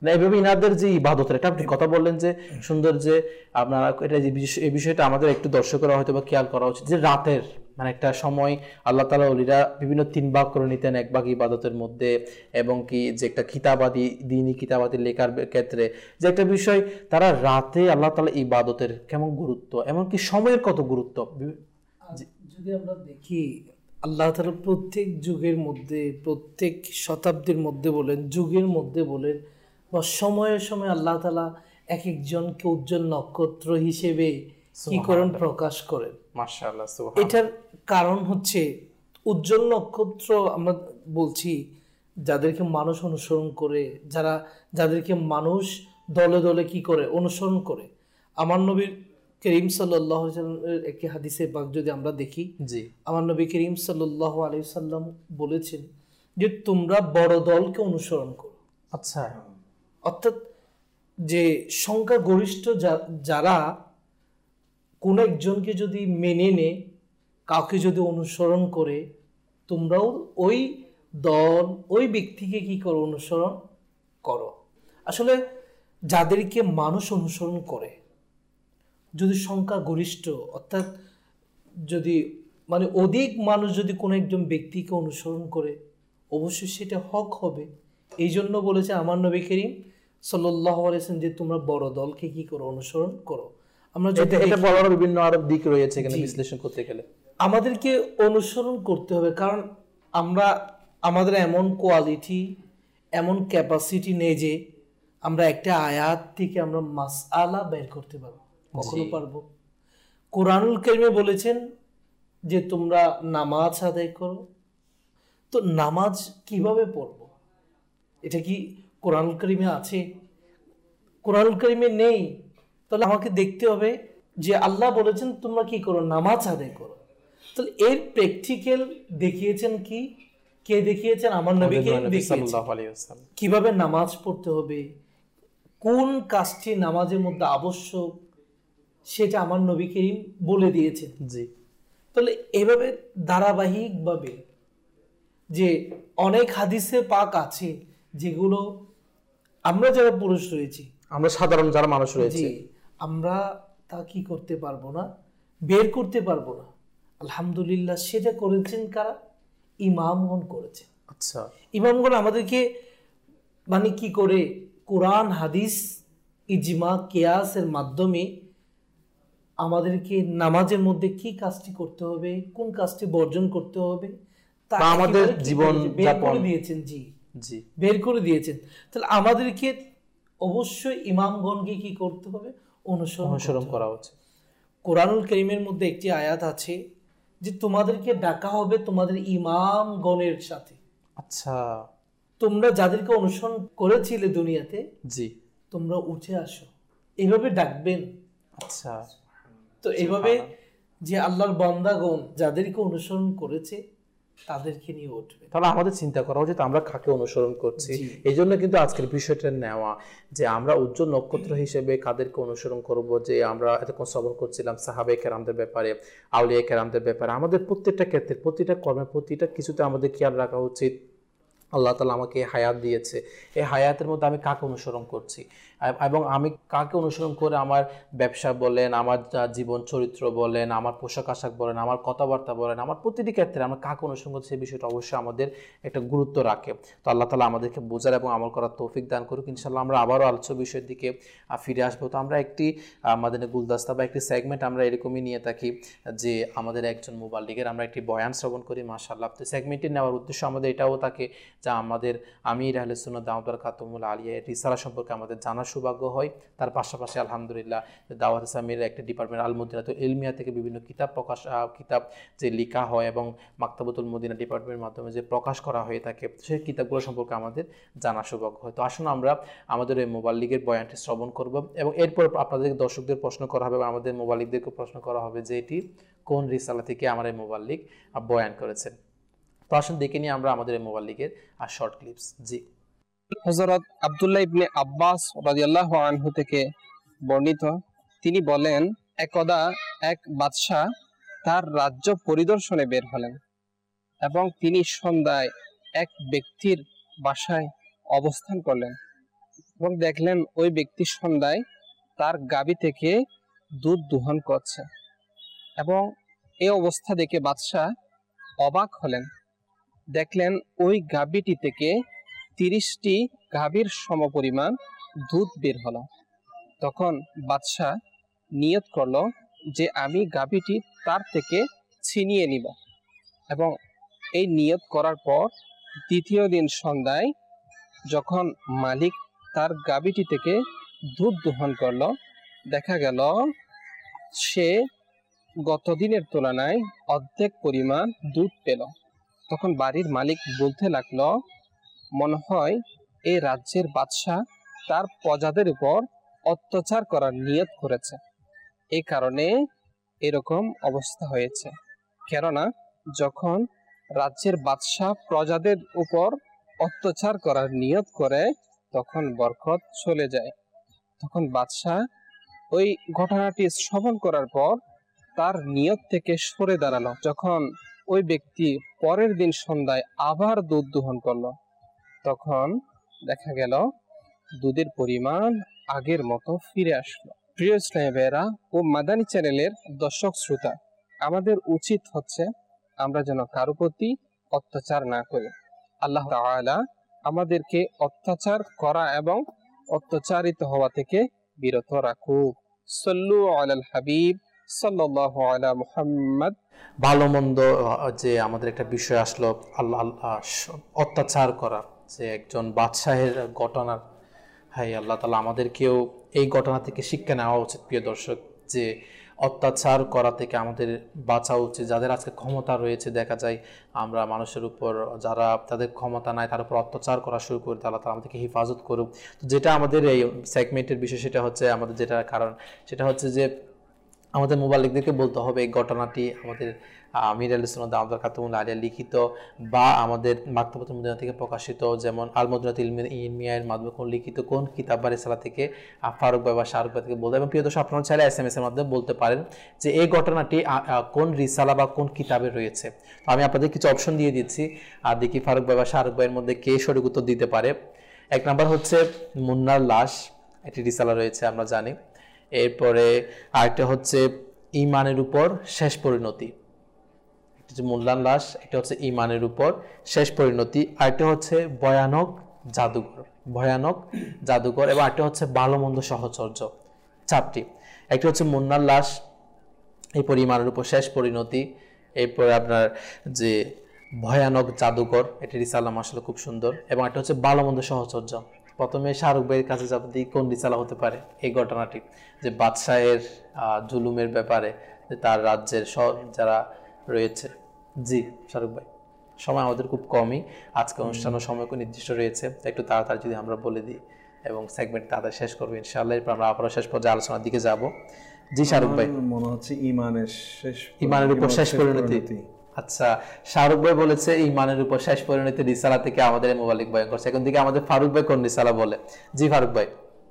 না এভাবে ইনাদের যে ইবাদতের এটা আপনি কথা বললেন যে সুন্দর, যে আপনারা এটা এই বিষয়টা আমাদের একটু দর্শকরা হয়তো বা খেয়াল করা উচিত, যে রাতের মানে একটা সময় আল্লাহ তাআলা ওলিরা বিভিন্ন 3 ভাগ করে নিতেন, 1 ভাগ ইবাদতের মধ্যে, এবং কি যে একটা কিতাবাদি দ্বীনি কিতাবাদি লেখার ক্ষেত্রে যে একটা বিষয়, তারা রাতে আল্লাহ তাআলা ইবাদতের কেমন গুরুত্ব, এমনকি সময়ের কত গুরুত্ব। যদি আমরা দেখি আল্লাহ তাআলা প্রত্যেক যুগের মধ্যে, প্রত্যেক শতাব্দীর মধ্যে বলেন, যুগের মধ্যে বলেন, বা সময়ে সময়ে আল্লাহ তাআলা এক একজনকে উজ্জ্বল নক্ষত্র হিসেবে কি করেন, প্রকাশ করেন। মাশাআল্লাহ, সুবহানাল্লাহ। এটার কারণ হচ্ছে উজ্জ্বল নক্ষত্র আমরা বলছি যাদেরকে মানুষ অনুসরণ করে, যাদেরকে মানুষ দলে দলে কি করে অনুসরণ করে। আমার নবীর করিম সাল্লাল্লাহু আলাইহি ওয়াসাল্লামের একটি হাদিসে পাক যদি আমরা দেখি, জি, আমার নবী করিম সাল্লাল্লাহু আলাইহি ওয়াসাল্লাম বলেছেন যে তোমরা বড় দলকে অনুসরণ করো। আচ্ছা, অর্থাৎ যে সংখ্যাগরিষ্ঠ যারা কোন একজনকে যদি মেনে নে, কাউকে যদি অনুসরণ করে, তোমরাও ওই দল ওই ব্যক্তিকে কি করো, অনুসরণ করো। আসলে যাদেরকে মানুষ অনুসরণ করে, যদি সংখ্যাগরিষ্ঠ অর্থাৎ যদি মানে অধিক মানুষ যদি কোনো একজন ব্যক্তিকে অনুসরণ করে, অবশ্যই সেটা হক হবে। এই জন্য বলেছে আমার নবী করিম সাল্লাল্লাহু আলাইহি ওয়াসাল্লাম যে তোমরা বড় দলকে কি করো, অনুসরণ করো। আমরা যদি এটা বলার বিভিন্ন আরো দিক রয়েছে এখানে বিশ্লেষণ করতে গেলে। আমাদেরকে অনুসরণ করতে হবে, কারণ আমাদের এমন কোয়ালিটি, এমন ক্যাপাসিটি নেই যে আমরা একটা আয়াত থেকে আমরা মাসআলা বের করতে পারবো, কখনো পারবো। কোরআনুল কারীমে বলেছেন যে তোমরা নামাজ আদায় করো, তো নামাজ কিভাবে পড়বো, এটা কি কোরআনুল কারীমে আছে? কোরআনুল কারীমে নেই। তাহলে আমাকে দেখতে হবে যে আল্লাহ বলেছেন তোমরা কি করো, নামাজ আদায় করো। তাহলে এর প্র্যাকটিক্যাল দেখিয়েছেন কি, কে দেখিয়েছেন? আমার নবী সাল্লাল্লাহু আলাইহি ওয়াসাল্লাম। কিভাবে নামাজ পড়তে হবে, কোন কাজটি নামাজের মধ্যে আবশ্যক, সেটা আমার নবী করিম বলে দিয়েছেন। জি, তাহলে এভাবে ধারাবাহিকভাবে যে অনেক হাদিসে পাক আছে যেগুলো আমরা যারা পুরুষ রয়েছি, আমরা সাধারণ যারা মানুষ রয়েছে, আমরা তা কি করতে পারবো না, বের করতে পারবো না। আলহামদুলিল্লাহ সেটা করেছেন কারা? ইমামগণ করেছেন। আচ্ছা, ইমামগণ আমাদেরকে মানে কি করে কোরআন হাদিস ইজমা কিয়াসের মাধ্যমে আমাদেরকে নামাজের মধ্যে কি কাজটি করতে হবে, কোন কাজটি বর্জন করতে হবে, তা আমাদের জীবন বের করে দিয়েছেন। জি জি, বের করে দিয়েছেন। তাহলে আমাদেরকে অবশ্যই ইমামগণকে কি করতে হবে, অনুসরণ করা উচিত। কোরআনুল কারীমের মধ্যে একটি আয়াত আছে যে তোমাদেরকে ডাকা হবে তোমাদের ইমামগণের সাথে। আচ্ছা, তোমরা যাদেরকে অনুসরণ করেছিলে দুনিয়াতে, জি, তোমরা উঠে আসো, এইভাবে ডাকবেন। আচ্ছা, তো এইভাবে যে আল্লাহর বান্দাগণ যাদেরকে অনুসরণ করেছে তাদেরকে নিয়ে উঠবে। তাহলে আমাদের চিন্তা করা উচিত আমরা কাকে অনুসরণ করছি। এই জন্য কিন্তু আজকের বিষয়টা নেওয়া যে আমরা উজ্জ্বল নক্ষত্র হিসেবে কাদেরকে অনুসরণ করব। যে আমরা এতক্ষণ শ্রবণ করছিলাম সাহাবে কেরামদের ব্যাপারে, আউলিয়া কেরামদের ব্যাপারে, আমাদের প্রত্যেকটা ক্ষেত্রে, প্রতিটা কর্মের, প্রতিটা কিছুতে আমাদের খেয়াল রাখা উচিত আল্লাহ তাআলা আমাকে হায়াত দিয়েছে, এই হায়াতের মধ্যে আমি কাকে অনুসরণ করছি, এবং আমি কাকে অনুসরণ করে আমার ব্যবসা বলেন, আমার জীবন চরিত্র বলেন, আমার পোশাক আশাক বলেন, আমার কথাবার্তা বলেন, আমার প্রতিটি ক্ষেত্রে আমরা কাকে অনুসরণ করছি, সেই বিষয়টা অবশ্যই আমাদের একটা গুরুত্ব রাখে। তো আল্লাহ তাআলা আমাদেরকে বোঝার এবং আমল করার তৌফিক দান করুক। ইনশাআল্লাহ আমরা আবারও আলোচ্য বিষয়ের দিকে ফিরে আসবো। তো আমরা একটি আমাদের গুলদাস্তা বা একটি সেগমেন্ট আমরা এরকমই নিয়ে থাকি যে আমাদের একজন মুবাল্লিগের আমরা একটি বয়ান শ্রবণ করি, মাশাআল্লাহ। তো সেগমেন্টটি নেওয়ার উদ্দেশ্য আমাদের এটাও থাকে যা আমাদের আমির আহলে সুন্নাত দাওয়াত বারাকাতুহুল আলিয়া রিসালা সম্পর্কে আমাদের জানার সৌভাগ্য হয়। তার পাশাপাশি আলহামদুলিল্লাহ দাওয়াত ইসলামের একটা ডিপার্টমেন্ট আল মুদিনাতুল ইলমিয়া থেকে বিভিন্ন কিতাব যে লেখা হয় এবং মাকতাবাতুল মদিনা ডিপার্টমেন্টের মাধ্যমে যে প্রকাশ করা হয়ে থাকে, সেই কিতাবগুলো সম্পর্কে আমাদের জানার সৌভাগ্য হয়। তো আসুন আমরা আমাদের এই মুবাল্লিগের বয়ানটি শ্রবণ করব এবং এরপর আপনাদের দর্শকদের প্রশ্ন করা হবে, আমাদের মুবাল্লিগদেরকে প্রশ্ন করা হবে যে এটি কোন রিসালা থেকে আমার এই মুবাল্লিগ বয়ান করেছেন। তো আসুন দেখে নিই আমরা আমাদের এই মুবাল্লিগের শর্ট ক্লিপস। জি, হযরত আব্দুল্লাহ ইবনে আব্বাস রাদিয়াল্লাহু আনহু থেকে বর্ণিত, তিনি বলেন, একদা এক বাদশাহ তার রাজ্য পরিদর্শনে বের হলেন এবং তিনি সন্ধ্যায় এক ব্যক্তির বাসায় অবস্থান করলেন। এবং দেখলেন ওই ব্যক্তি সন্ধ্যায় তার গাভী থেকে দুধ দোহন করছে, এবং এই অবস্থা দেখে বাদশাহ অবাক হলেন। দেখলেন ওই গাভীটি থেকে 30টি গাভীর সমপরিমাণ দুধ বের হলো। তখন বাদশাহ নিয়ত করলো যে আমি গাভীটি তার থেকে ছিনিয়ে নিব, এবং এই নিয়ত করার পর দ্বিতীয় দিন সন্ধ্যায় যখন মালিক তার গাভীটি থেকে দুধ দোহন করলো, দেখা গেল সে গত দিনের তুলনায় অর্ধেক পরিমাণ দুধ পেল। তখন বাড়ির মালিক বলতে লাগলো, মনে হয় এই রাজ্যের বাদশাহ তার প্রজাদের উপর অত্যাচার করার নিয়ত করেছে, এই কারণে এরকম অবস্থা হয়েছে। কেননা যখন রাজ্যের বাদশাহ প্রজাদের উপর অত্যাচার করার নিয়ত করে তখন বরকত চলে যায়। তখন বাদশাহ ওই ঘটনাটি শ্রবণ করার পর তার নিয়ত থেকে সরে দাঁড়ালো। যখন ওই ব্যক্তি পরের দিন সন্ধ্যায় আবার দুধ দোহন করলো, তখন দেখা গেল দুধের পরিমাণ আগের মতো ফিরে আসলো। প্রিয় ইসলামী ভাইয়েরা ও মাদানী চ্যানেলের দর্শক শ্রোতা, আমাদের উচিত হচ্ছে আমরা যেন কারো প্রতি অত্যাচার না করি। আল্লাহ তাআলা আমাদেরকে অত্যাচার করা এবং অত্যাচারিত হওয়া থেকে বিরত রাখুক। সাল্লু আলাল হাবিব সাল্লাল্লাহু আলা মুহাম্মদ। ভালো মন্দ যে আমাদের একটা বিষয় আসলো, আল্লাহ অত্যাচার করা, যে একজন বাদশাহের ঘটনার, হাই আল্লাহ তাআলা আমাদেরকেও এই ঘটনা থেকে শিক্ষা নেওয়া উচিত। প্রিয় দর্শক, যে অত্যাচার করা থেকে আমাদের বাঁচা উচিত। যাদের আজকে ক্ষমতা রয়েছে, দেখা যায় আমরা মানুষের উপর, যারা তাদের ক্ষমতা নাই তার উপর অত্যাচার করা শুরু করি, আল্লাহ তাআলা আমাদেরকে হেফাজত করুক। তো যেটা আমাদের এই সেগমেন্টের বিষয়, সেটা হচ্ছে আমাদের যেটা কারণ, সেটা হচ্ছে যে আমাদের মুবাল্লিগদেরকে বলতে হবে এই ঘটনাটি আমাদের আমির আলী সুন্নাত আব্দুল খাতুমুল আলিয়া লিখিত বা আমাদের মাকতাবাতুল মদিনা থেকে প্রকাশিত, যেমন আল মদিনাতুল ইলমিয়ার মাধ্যমে কোন লিখিত কোন কিতাব বা রিসালা থেকে ফারুক ভাই বা শাহরুখ ভাই থেকে বলতে। এবং প্রিয় দর্শক, আপনারা চাইলে SMS এর মাধ্যমে বলতে পারেন যে এই ঘটনাটি কোন রিসালা বা কোন কিতাবে রয়েছে। তো আমি আপনাদের কিছু অপশন দিয়ে দিচ্ছি, আর দেখি ফারুক ভাই বা শাহরুখ ভাইয়ের মধ্যে কে সঠিক উত্তর দিতে পারে। 1 নাম্বার হচ্ছে মুন্নার লাশ, একটি রিসালা রয়েছে আমরা জানি। এরপরে আরেকটা হচ্ছে ঈমানের উপর শেষ পরিণতি, একটা মুন্নার লাশ, একটা হচ্ছে ঈমানের উপর শেষ পরিণতি, আরেকটা হচ্ছে ভয়ানক জাদুঘর, এবং একটা হচ্ছে ভালো মন্দ সহচর্য। 4টি, একটা হচ্ছে মুন্নার লাশ, এরপর ঈমানের উপর শেষ পরিণতি, এরপরে আপনার যে ভয়ানক জাদুঘর, এটি রিসালা আসলে খুব সুন্দর, এবং একটা হচ্ছে ভালো মন্দ সহচর্য। প্রথমে শাহরুখ ভাইয়ের কাছে যাতে কোন রিসালা হতে পারে এই ঘটনাটি, যে বাদশাহের জুলুমের ব্যাপারে, যে তার রাজ্যের যারা রয়েছে। জি শাহরুখ ভাই, সময় আমাদের খুব কমই, আজকে অনুষ্ঠানের সময় খুব নির্দিষ্ট রয়েছে, একটু তাড়াতাড়ি যদি আমরা বলে দিই এবং সেগমেন্ট তাড়াতাড়ি শেষ করবো ইনশাআল্লাহ। এরপর আমরা আবারও শেষ পর্যায়ে আলোচনার দিকে যাব। জি শাহরুখ ভাই, মনে হচ্ছে ঈমানের উপর শেষ পরিণতি। আচ্ছা, শাহরুখ ভাই বলেছে ঈমানের উপর শেষ পরিণতি রিসালা থেকে আমাদের মুবাল্লিগ বয়ান করছে। এখন দিকে আমাদের ফারুক ভাই কোন রিসালা বলে। জি ফারুক ভাই,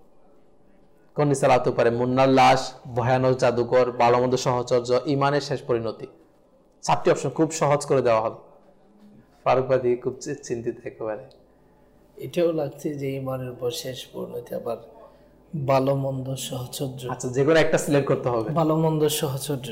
কোন রিসালা হতে পারে? মুন্নার লাশ, ভয়ানক জাদুঘর, ভালো মন্দ সহচর্য, ঈমানের শেষ পরিণতি। 4টি অপশন খুব সহজ করে দেওয়া হলো। ফারুক ভাই দিকে খুব চিন্তিত একেবারে। এটাও লাগছে যে ঈমানের উপর শেষ পরিণতি, আবার ভালো মন্দ সহচর্য। আচ্ছা, যে কোনো একটা সিলেক্ট করতে হবে। ভালো মন্দ সহচর্য।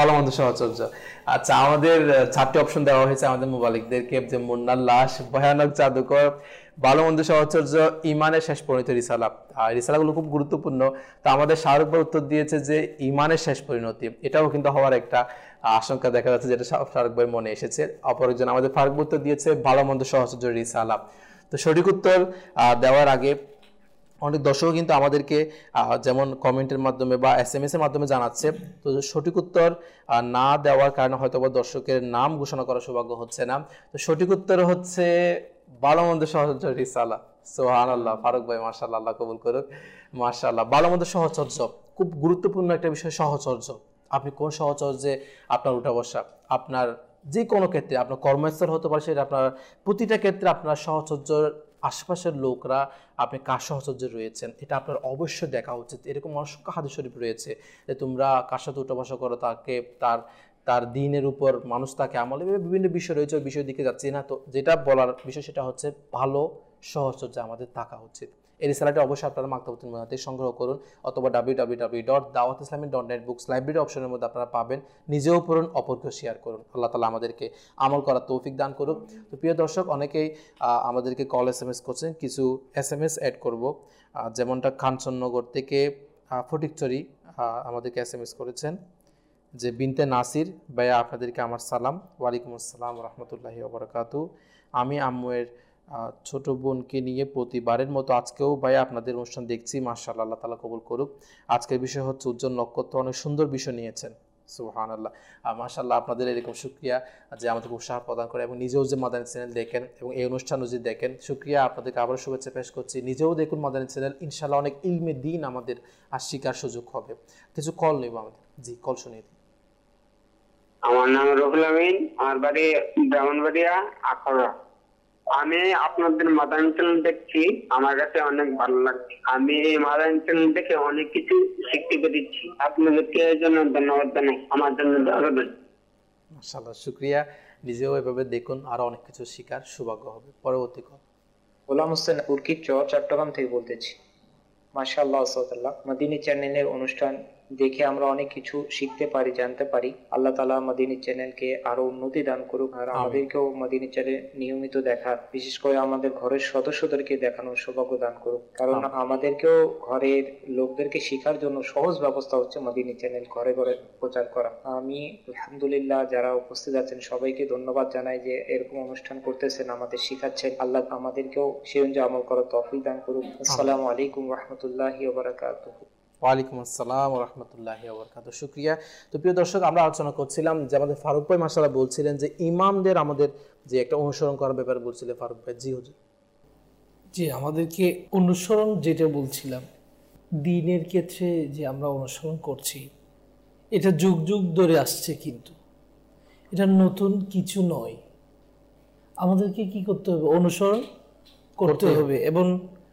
আচ্ছা, আমাদের 4টি অপশন দেওয়া হয়েছে আমাদের মুবাল্লিগদেরকে, যে মুন্নার লাশ, ভয়ানক জাদুঘর, ভালো মন্দ সহচর্য, ঈমানের শেষ পরিণতি রিসালা। আর রিসালাগুলো খুব গুরুত্বপূর্ণ। তো আমাদের শাহরুখ ভাই উত্তর দিয়েছে যে ঈমানের শেষ পরিণতি। এটাও কিন্তু হওয়ার একটা আশঙ্কা দেখা যাচ্ছে, যেটা শাহরুখ ভাইয়ের মনে এসেছে। অপর একজন আমাদের ফারুক উত্তর দিয়েছে ভালো মন্দ সহচর্য রিসালা। তো সঠিক উত্তর দেওয়ার আগে অনেক দর্শক কিন্তু আমাদেরকে যেমন কমেন্টের মাধ্যমে বা SMS এর মাধ্যমে জানাচ্ছে, তো সঠিক উত্তর না দেওয়ার কারণে হয়তো বা দর্শকের নাম ঘোষণা করার সৌভাগ্য হচ্ছে না। তো সঠিক উত্তর হচ্ছে ভালো মন্দ সহচর্য রিসালা। সুবহানাল্লাহ, ফারুক ভাই মাশাআল্লাহ, আল্লাহ কবুল করুক, মাশাআল্লাহ। ভালো মন্দ সহচর্য খুব গুরুত্বপূর্ণ একটা বিষয়। সহচর্য, আপনি কোন সহচর্যে আপনার উঠা বসা, আপনার যে কোনো ক্ষেত্রে, আপনার কর্মস্থল হতে পারে, সেটা আপনার প্রতিটা ক্ষেত্রে আপনার সহচর্যর আশেপাশের লোকরা আপনি কার সহচর্যে রয়েছেন এটা আপনার অবশ্যই দেখা উচিত। এরকম অসংখ্য হাদিস শরীফ রয়েছে যে তোমরা কার সাথে উঠা বসা করো, তাকে তার দিনের উপর মানুষ তাকে আমলে, বিভিন্ন বিষয় রয়েছে, ওই বিষয়ের দিকে যাচ্ছি না। তো যেটা বলার বিষয় সেটা হচ্ছে ভালো সহচর্যে আমাদের থাকা উচিত। এই রিসালাটি অবশ্যই আপনারা মাকতাবাতুল মুনাওয়ারা থেকে সংগ্রহ করুন, অথবা www.dawatislami.net বুকস লাইব্রেরি অপশনের মধ্যে আপনারা পাবেন। নিজেও পড়ুন, অপরকেও শেয়ার করুন। আল্লাহ তাআলা আমাদেরকে আমল করার তৌফিক দান করুক। তো প্রিয় দর্শক, অনেকেই আমাদেরকে কল SMS করছেন, কিছু SMS অ্যাড করব। যেমনটা খানচন্নগর থেকে ফটিকচুরি আমাদেরকে SMS করেছেন যে বিনতে নাসির ভাইয়া, আপনাদেরকে আমার সালাম। ওয়ালাইকুম আসসালাম রহমতুল্লাহি ওবরাকাতু। আমি আম্মুয়ের ছোট বোনকে নিয়ে প্রতিবারের মতো আজকেও ভাইয়া আপনাদের অনুষ্ঠান দেখছি, মাশাআল্লাহ, আল্লাহ তাআলা কবুল করুক। আজকের বিষয় হচ্ছে উজ্জ্বল নক্ষত্র। অনেক সুন্দর বিষয় নিয়েছেন, সুবহানাল্লাহ, মাশাআল্লাহ। আপনাদের এরকম শুকরিয়া যে আমাদেরকে উৎসাহ প্রদান করে এবং নিজেও যে মাদানী চ্যানেল দেখেন এবং এই অনুষ্ঠানও যদি দেখেন, শুকরিয়া, আপনাদেরকে আবারও শুভেচ্ছা পেশ করছি। নিজেও দেখুন মাদানী চ্যানেল, ইনশাআল্লাহ অনেক ইলমে দ্বীন আমাদের আর শিকার সুযোগ হবে। কিছু কল নেব আমাদের। জি, কল শুনিয়ে দিন। আমার নাম রুহুল আমিন, আমার বাড়ি ব্রাহ্মণবাড়িয়া আখাউড়া। আমি আপনাদের মাদানী চ্যানেল দেখছি, আমার কাছে অনেক ভালো লাগছে। আমি এই মাদানী চ্যানেল দেখে অনেক কিছু শিখতে পেরেছি। আপনাদেরকে এর জন্য ধন্যবাদ জানাই, আমার জন্য দোয়া করবেন। মাশাআল্লাহ, শুকরিয়া। নিজেও এভাবে দেখুন, আরো অনেক কিছু শিকার সৌভাগ্য হবে। পরবর্তী কল। গোলাম হোসেন উর্কির চর, চট্টগ্রাম থেকে বলতেছি। মাশাআল্লাহ, আসাদুল্লাহ, মাদিনী চ্যানেলের অনুষ্ঠান দেখে আমরা অনেক কিছু শিখতে পারি, জানতে পারি। আল্লাহ তাআলা মাদিনী চ্যানেলকে আরো উন্নতি দান করুক, আর আমাদেরকেও মাদিনী চ্যানেল নিয়মিত দেখার, বিশেষ করে আমাদের ঘরের সদস্যদেরকে দেখানোর সৌভাগ্য দান করুক। কারণ আমাদেরকেও ঘরের লোকদেরকে শেখার জন্য সহজ ব্যবস্থা হচ্ছে মাদিনী চ্যানেল ঘরে ঘরে প্রচার করা। আমি আলহামদুলিল্লাহ যারা উপস্থিত আছেন সবাইকে ধন্যবাদ জানাই যে এরকম অনুষ্ঠান করতেছেন, আমাদের শিখাচ্ছেন। আল্লাহ আমাদেরকেও সেই অনুযায়ী আমল করার তৌফিক দান করুক। আসসালামু আলাইকুম ওয়া রাহমাতুল্লাহি ওয়া বারাকাতুহু। ওয়ালাইকুম আসসালাম ওয়া রাহমাতুল্লাহি ওয়া বারাকাতুহু। শুকরিয়া। তো প্রিয় দর্শক, আমরা আলোচনা করছিলাম যে আমাদের ফারুক ভাই মাশাআল্লাহ বলছিলেন যে ইমামদের আমাদের যে একটা অনুসরণ করার ব্যাপারে বলছিলেন ফারুক ভাই। জি হুজুর। যে আমাদেরকে অনুসরণ যেটা বলছিলাম, দ্বীনের ক্ষেত্রে যে আমরা অনুসরণ করছি, এটা যুগ যুগ ধরে আসছে, কিন্তু এটা নতুন কিছু নয়। আমাদেরকে কি করতে হবে? অনুসরণ করতে হবে। এবং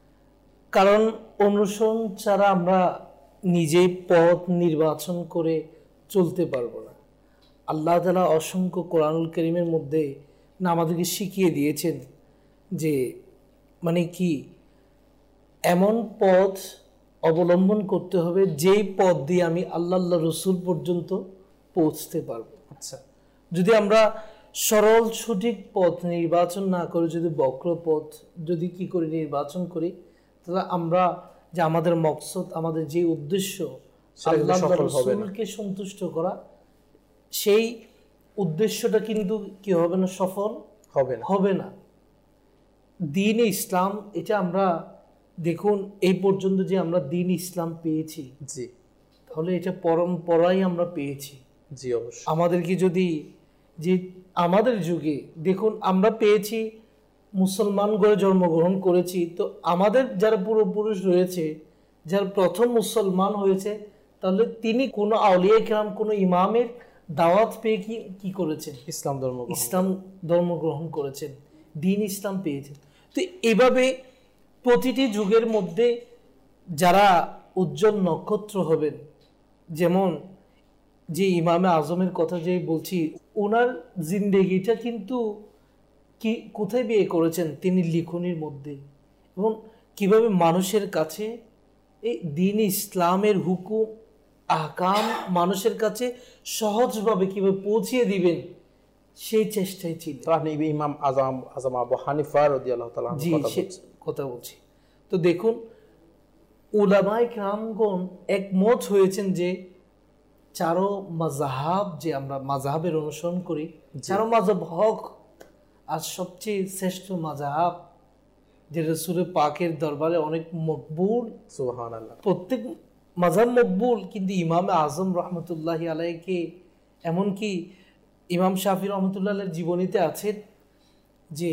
কারণ অনুসরণ ছাড়া আমরা নিজেই পথ নির্বাচন করে চলতে পারবো না। আল্লাহ তাআলা অসংখ্য কোরআনুল কারীমের মধ্যে না আমাদেরকে শিখিয়ে দিয়েছেন যে মানে কি এমন পথ অবলম্বন করতে হবে যেই পথ দিয়ে আমি আল্লাহ রসুল পর্যন্ত পৌঁছতে পারবো। আচ্ছা, যদি আমরা সরল সঠিক পথ নির্বাচন না করে যদি বক্র পথ যদি কি করে নির্বাচন করি, তাহলে আমরা যে আমাদের মকসদ, আমাদের যে উদ্দেশ্য আল্লাহ রাসূলকে সন্তুষ্ট করা, সেই উদ্দেশ্যটা কিন্তু কি হবে না, সফল হবে না। দ্বীন ইসলাম, এটা আমরা দেখুন এই পর্যন্ত যে আমরা দ্বীন ইসলাম পেয়েছি, জি, তাহলে এটা পরম্পরাই আমরা পেয়েছি। জি, অবশ্যই। আমাদেরকে যদি যে আমাদের যুগে দেখুন আমরা পেয়েছি, মুসলমান ঘরে জন্মগ্রহণ করেছি, তো আমাদের যারা পূর্বপুরুষ রয়েছে, যারা প্রথম মুসলমান হয়েছে, তাহলে তিনি কোনো আউলিয়া কিরাম, কোনো ইমামের দাওয়াত পেয়ে কি করেছেন? ইসলাম ধর্ম গ্রহণ করেছেন, দ্বীন ইসলাম পেয়েছেন। তো এভাবে প্রতিটি যুগের মধ্যে যারা উজ্জ্বল নক্ষত্র হবেন, যেমন যে ইমামে আজমের কথা যে বলছি, ওনার জিন্দেগিটা কিন্তু কি কোথায় বিয়ে করেছেন? তিনি লিখনির মধ্যে, এবং কিভাবে মানুষের কাছে এই দ্বীন ইসলামের হুকুম আহকাম মানুষের কাছে সহজভাবে কিভাবে পৌঁছিয়ে দিবেন, সেই চেষ্টাই ছিল। তো আপনি ইমাম আজম আবু হানিফা রাদিয়াল্লাহু তাআলা কথা বলছি। তো দেখুন উলামায়ে কেরামগণ একমত হয়েছেন যে চারো মাযহাব, যে আমরা মাযহাবের অনুসরণ করি, চারো মাযহাব হক, আর সবচেয়ে শ্রেষ্ঠ মাযহাব যে রাসূল পাকের দরবারে অনেক মকবুল, সুবহানাল্লাহ, প্রত্যেক মাযহাব মকবুল। কিন্তু ইমামে আজম রহমতুল্লাহি আলাইহিকে, এমনকি ইমাম শাফি রহমতুল্লাহ আলাইহির জীবনীতে আছে যে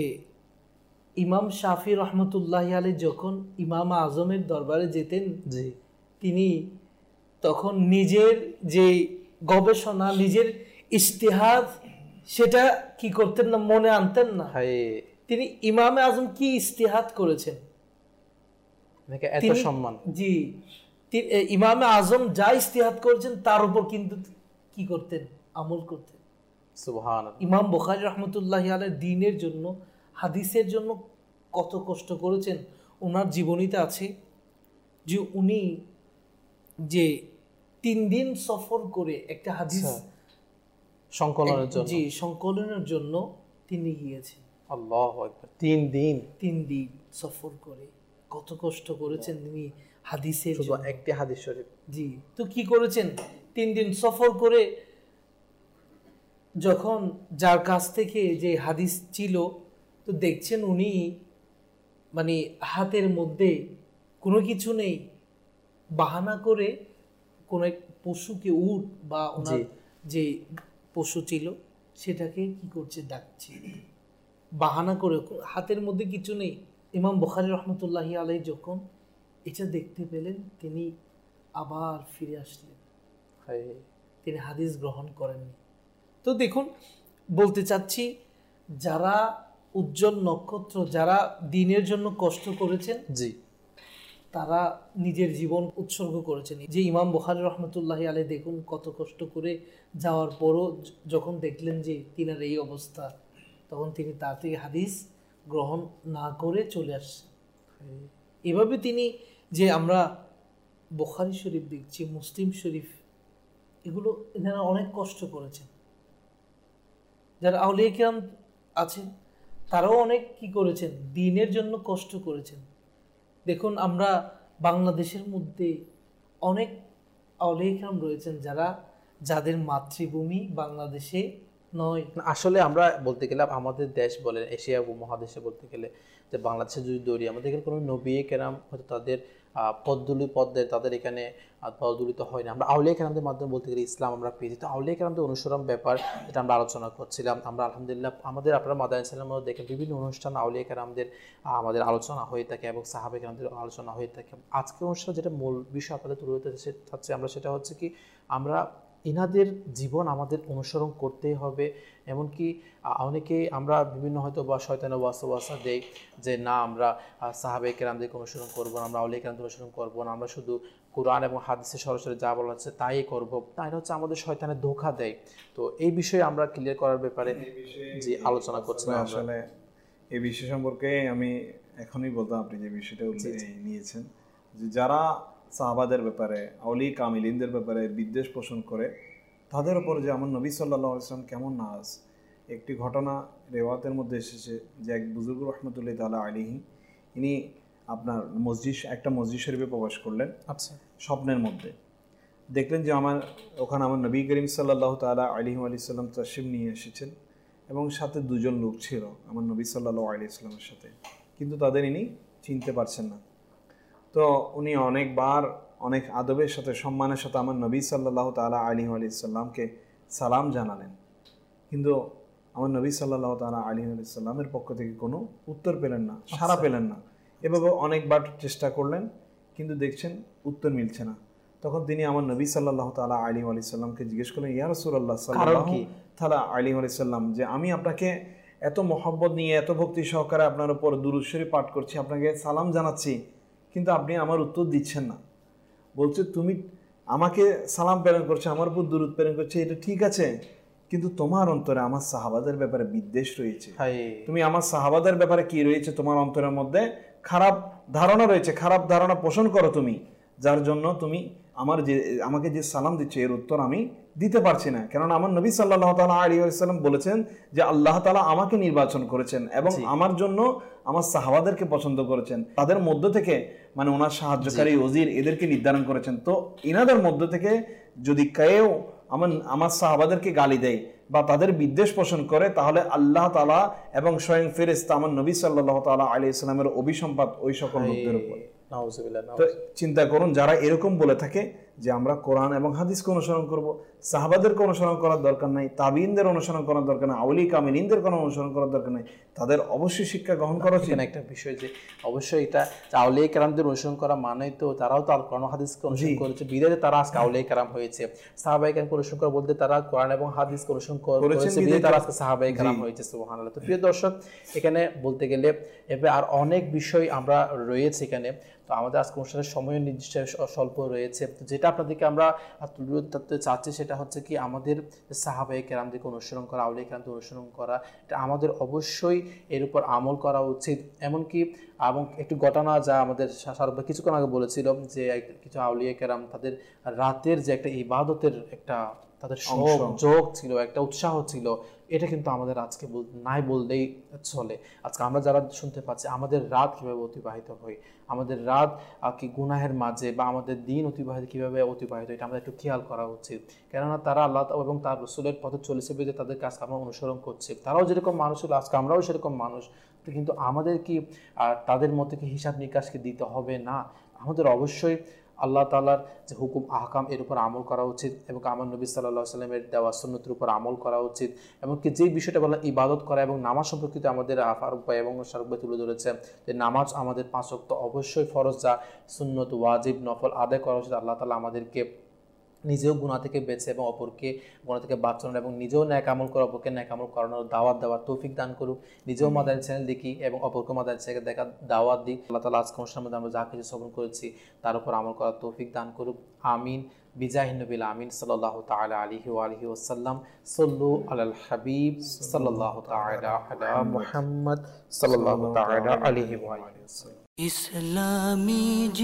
ইমাম শাফি রহমতুল্লাহি আলাইহি যখন ইমাম আজমের দরবারে যেতেন, তিনি তখন নিজের যে গবেষণা, নিজের ইজতিহাদ, সেটা কি করতেন না, মনে আনতেন না। তিনি ইমামে আজম কি ইজতিহাদ করেছেন, এত সম্মান, জি, ইমামে আজম যা ইজতিহাদ করেছেন তার উপর কিন্তু কি করতেন, আমল করতেন। সুবহানাল্লাহ। ইমাম বুখারী রহমতুল্লাহি আলাইহি দ্বীনের জন্য, হাদিসের জন্য কত কষ্ট করেছেন। ওনার জীবনীতে আছে যে উনি যে 3 দিন সফর করে একটা হাদিস সংকলনের জন্য, জি সংকলনের জন্য তিনি গিয়েছেন। আল্লাহু আকবার, 3 দিন 3 দিন সফর করে কত কষ্ট করেছেন তিনি হাদিসের শুধু জন্য। একটি হাদিস শরীফ। জি, তো কি করেছেন 3 দিন সফর করে যখন যার কাছ থেকে যে হাদিস ছিল, তো দেখছেন উনি মানে হাতের মধ্যে কোনো কিছু নেই, বাহানা করে কোন এক পশুকে, উট বা ওনার যে পশু ছিল সেটাকে কি করছে, ডাকছে বাহানা করে, হাতের মধ্যে কিছু নেই। ইমাম বুখারী রহমতুল্লাহি আলাইহি যখন এটা দেখতে পেলেন, তিনি আবার ফিরে আসলেন, তিনি হাদিস গ্রহণ করেননি। তো দেখুন, বলতে চাচ্ছি যারা উজ্জ্বল নক্ষত্র, যারা দিনের জন্য কষ্ট করেছেন, জি, তারা নিজের জীবন উৎসর্গ করেছেন। যে ইমাম বুখারী রহমতুল্লাহি আলাইহি দেখুন কত কষ্ট করে যাওয়ার পরও যখন দেখলেন যে তিনার এই অবস্থা, তখন তিনি তার থেকে হাদিস গ্রহণ না করে চলে আসছেন। এভাবে তিনি, যে আমরা বুখারী শরীফ দেখছি, মুসলিম শরীফ, এগুলো এনারা অনেক কষ্ট করেছেন। যারা আউলিয়া কিরাম আছেন তারাও অনেক কি করেছেন, দ্বীনের জন্য কষ্ট করেছেন। দেখুন, আমরা বাংলাদেশের মধ্যে অনেক আউলিয়া কিরাম রয়েছেন যাদের মাতৃভূমি বাংলাদেশে নয়। আসলে আমরা বলতে গেলে আমাদের দেশ বলেন, এশিয়া উপমহাদেশে বলতে গেলে যে বাংলাদেশে যদি দৌড়ি, আমাদের এখানে কোনো নবী কেরাম হয়তো তাদের পদ্মের তাদের এখানে পদদলিত হয় না। আমরা আউলিয়া কেরামদের মাধ্যমে বলতে গেলে ইসলাম আমরা পেয়েছি। তো আউলিয়া কেরামদের অনুসরণ ব্যাপার যেটা আমরা আলোচনা করছিলাম, আমরা আলহামদুলিল্লাহ আমাদের আপনারা মাদানী চ্যানেলের মধ্যে দেখেন বিভিন্ন অনুষ্ঠান আউলিয়া কেরামদের আমাদের আলোচনা হয়ে থাকে এবং সাহাবা কেরামদের আলোচনা হয়ে থাকে। আজকের অনুষ্ঠানে যেটা মূল বিষয় আপনাদের তুলে ধরতে চাচ্ছি আমরা, সেটা হচ্ছে কি, আমরা ইনাদের জীবন আমাদের অনুসরণ করতেই হবে। এমনকি অনেকেই আমরা বিভিন্ন হয়তো বা শয়তানের ওয়াসওয়াসা দেই যে না, আমরা সাহাবে কেরামদেরকে অনুসরণ করবো না, আমরা আউলিয়া কেরামদের অনুসরণ করবো না, আমরা শুধু কোরআন এবং হাদিসে সরাসরি যা বলা হচ্ছে তাই করবো। তাই হচ্ছে আমাদের শয়তানের ধোঁকা দেয়। তো এই বিষয়ে আমরা ক্লিয়ার করার ব্যাপারে যে আলোচনা করছিলাম, আসলে এই বিষয় সম্পর্কে আমি এখনই বলতাম, আপনি যে বিষয়টা নিয়েছেন, যে যারা সাহাবাদের ব্যাপারে, আউলি কামিলিনদের ব্যাপারে বিদ্বেষ পোষণ করে, তাদের উপর যে আমার নবী সাল্লাল্লাহু আলাইহি ওয়াসাল্লাম কেমন নাজ। একটি ঘটনা রেওয়াতের মধ্যে এসেছে যে এক বুজুর্গ রহমতুল্লাহ তাআলা আলাইহি, ইনি আপনার একটা মসজিদ শরীফে প্রবেশ করলেন। আচ্ছা, স্বপ্নের মধ্যে দেখলেন যে ওখানে আমার নবী করিম সাল্লাল্লাহু তাআলা আলাইহি ওয়াসাল্লাম তাশরিফ নিয়ে এসেছেন এবং সাথে দুজন লোক ছিল আমার নবী সাল্লাল্লাহু আলাইহি ওয়াসাল্লামের সাথে, কিন্তু তাদের ইনি চিনতে পারছেন না। তো উনি অনেকবার অনেক আদবের সাথে, সম্মানের সাথে আমার নবী সাল্লাল্লাহু তাআলা আলাইহি ওয়াসাল্লামকে সালাম জানালেন, কিন্তু আমার নবী সাল্লাল্লাহু তাআলা আলাইহি ওয়াসাল্লামের পক্ষ থেকে কোনো উত্তর পেলেন না, সাড়া পেলেন না। এভাবে অনেকবার চেষ্টা করলেন, কিন্তু দেখছেন উত্তর মিলছে না। তখন তিনি আমার নবী সাল্লাল্লাহু তাআলা আলাইহি ওয়াসাল্লামকে জিজ্ঞেস করলেন, ইয়া রাসূলুল্লাহ সাল্লাল্লাহু তাআলা আলাইহি ওয়াসাল্লাম, যে আমি আপনাকে এত মহব্বত নিয়ে, এত ভক্তি সহকারে আপনার উপর দুরূদ শরীফ পাঠ করছি, আপনাকে সালাম জানাচ্ছি, কিন্তু আপনি আমার উত্তর দিচ্ছেন না। বলছে, তুমি আমাকে সালাম প্রেরণ করছো, আমার উপর দুরূদ প্রেরণ করছো, এটা ঠিক আছে, কিন্তু তোমার অন্তরে আমার সাহাবাদের ব্যাপারে বিদ্বেষ রয়েছে। তুমি আমার সাহাবাদের ব্যাপারে কি রয়েছে, তোমার অন্তরের মধ্যে খারাপ ধারণা রয়েছে, খারাপ ধারণা পোষণ করো তুমি, যার জন্য তুমি আমাকে যে সালাম দিচ্ছে এর উত্তর আমি দিতে পারছি না। কেননা আমার নবী সাল্লাল্লাহু তাআলা আলাইহি ওয়াসাল্লাম বলেছেন যে আল্লাহ তাআলা আমাকে নির্বাচন করেছেন এবং আমার জন্য আমার সাহাবাদেরকে পছন্দ করেছেন, তাদের মধ্য থেকে মানে ওনার সাহায্যকারী ওজির এদেরকে নির্ধারণ করেছেন। তো ইনাদের মধ্য থেকে যদি কেউ আমার সাহাবাদেরকে গালি দেয় বা তাদের বিদ্বেষ পোষণ করে, তাহলে আল্লাহ তাআলা এবং স্বয়ং ফেরেশতা আমার নবী সাল্লাল্লাহু তাআলা আলাইহি ওয়াসাল্লামের অভিসম্পাত ওই সকল লোকদের উপর। তো চিন্তা করুন, যারা এরকম বলে থাকে যে আমরা কোরআন এবং হাদিসকে অনুসরণ করব, সাহাবাদেরকে অনুসরণ করার দরকার নাই, তাবিঈনদের অনুসরণ করার দরকার নাই, আউলিয়া কামিলিনদের কোনো অনুসরণ করার দরকার নাই, তাদের অবশ্যই শিক্ষা গ্রহণ করা উচিত। একটা বিষয় যে অবশ্যই এটা আউলিয়া কেরামদের অনুসরণ করা মানে তো তারাও তো কোরআন হাদিসকে অনুসরণ করেছে, বিধায় তারা আজকে আউলিয়া কেরাম হয়েছে। সাহাবায়ে কেরামকে অনুসরণ করা বলতে তারা কোরআন এবং হাদিসকে অনুসরণ করেছে, বিধায় তারা আজকে সাহাবায়ে কেরাম হয়েছে। সুবহানাল্লাহ। তো প্রিয় দর্শক, এখানে বলতে গেলে এবার আর অনেক বিষয় আমরা রয়েছে এখানে। তো আমাদের আজকে অনুষ্ঠানের সময় নির্দিষ্ট স্বল্প রয়েছে, যেটা যেটা আপনাদেরকে আমরা তুলে ধরতে চাচ্ছি সেটা হচ্ছে কি আমাদের সাহাবায়ে কেরামদেরকে অনুসরণ করা, আউলিয়া কেরামদের অনুসরণ করা, এটা আমাদের অবশ্যই এর উপর আমল করা উচিত। এমনকি এবং একটু ঘটনা যা আমাদের সারবা কিছুক্ষণ আগে বলেছিল যে কিছু আউলিয়া কেরাম তাদের রাতের যে একটা ইবাদতের একটা তাদের যোগ ছিল, একটা উৎসাহ ছিল, এটা কিন্তু আমাদের আজকে নাই বললেই চলে। আজকে আমরা যারা শুনতে পাচ্ছি আমাদের রাত কিভাবে অতিবাহিত হয়, আমাদের রাত কি গুনাহের মাঝে বা আমাদের দিন কিভাবে অতিবাহিত, এটা আমাদের একটু খেয়াল করা উচিত। কেননা তারা আল্লাহ এবং তার রসুলের পথে চলেছে বলে তাদের কাজকে আমরা অনুসরণ করছি। তারাও যেরকম মানুষ হলো আজকে আমরাও সেরকম মানুষ, কিন্তু আমাদের কি তাদের মতো কি হিসাব নিকাশকে দিতে হবে না? আমাদের অবশ্যই আল্লাহ তাআলার যে হুকুম আহকাম এর উপর আমল করা উচিত এবং আমার নবী সাল্লাল্লাহু আলাইহি ওয়াসাল্লামের দেওয়া সুন্নতের উপর আমল করা উচিত। এমনকি যে বিষয়টা বলা ইবাদত করা এবং নামাজ সম্পর্কিত আমাদের ফারুক ভাই এবং শারুক ভাই তুলে ধরেছে যে নামাজ আমাদের 5 ওয়াক্ত অবশ্যই ফরজ, যা সুন্নত ওয়াজিব নফল আদায় করা উচিত। আল্লাহ তাআলা আমাদেরকে নিজেও গুনাহ থেকে বেঁচে এবং অপরকে গুনাহ থেকে বাঁচানোর এবং নিজেও ন্যাক আমল করে অপরকে ন্যাক আমল করানোর দাওয়াত দেওয়ার তৌফিক দান করুক। নিজেও মাদানী চ্যানেল দেখি এবং অপরকে মাদানী চ্যানেল দেখা দাওয়াত দিই। আল্লাহ তাআলা আজকে অনুষ্ঠানের মধ্যে আমরা যা কিছু শ্রবণ করেছি তার উপর আমল করার তৌফিক দান করুক। আমিন বিজাহিন নবিল আমিন সাল্লাল্লাহু তাআলা আলাইহি ওয়া আলিহি ওয়াসাল্লাম। সাল্লু আলাল হাবিব সাল্লাল্লাহু তাআলা আলা মুহাম্মদ সাল্লাল্লাহু তাআলা আলাইহি ওয়া আলিহি ওয়াসাল্লাম। ইসলামী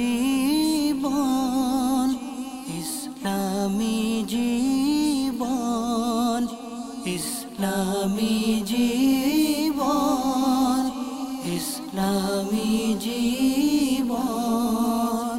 জীবন, ইসলামী জীবন, ইসলামী জীবন, ইসলামী জীবন।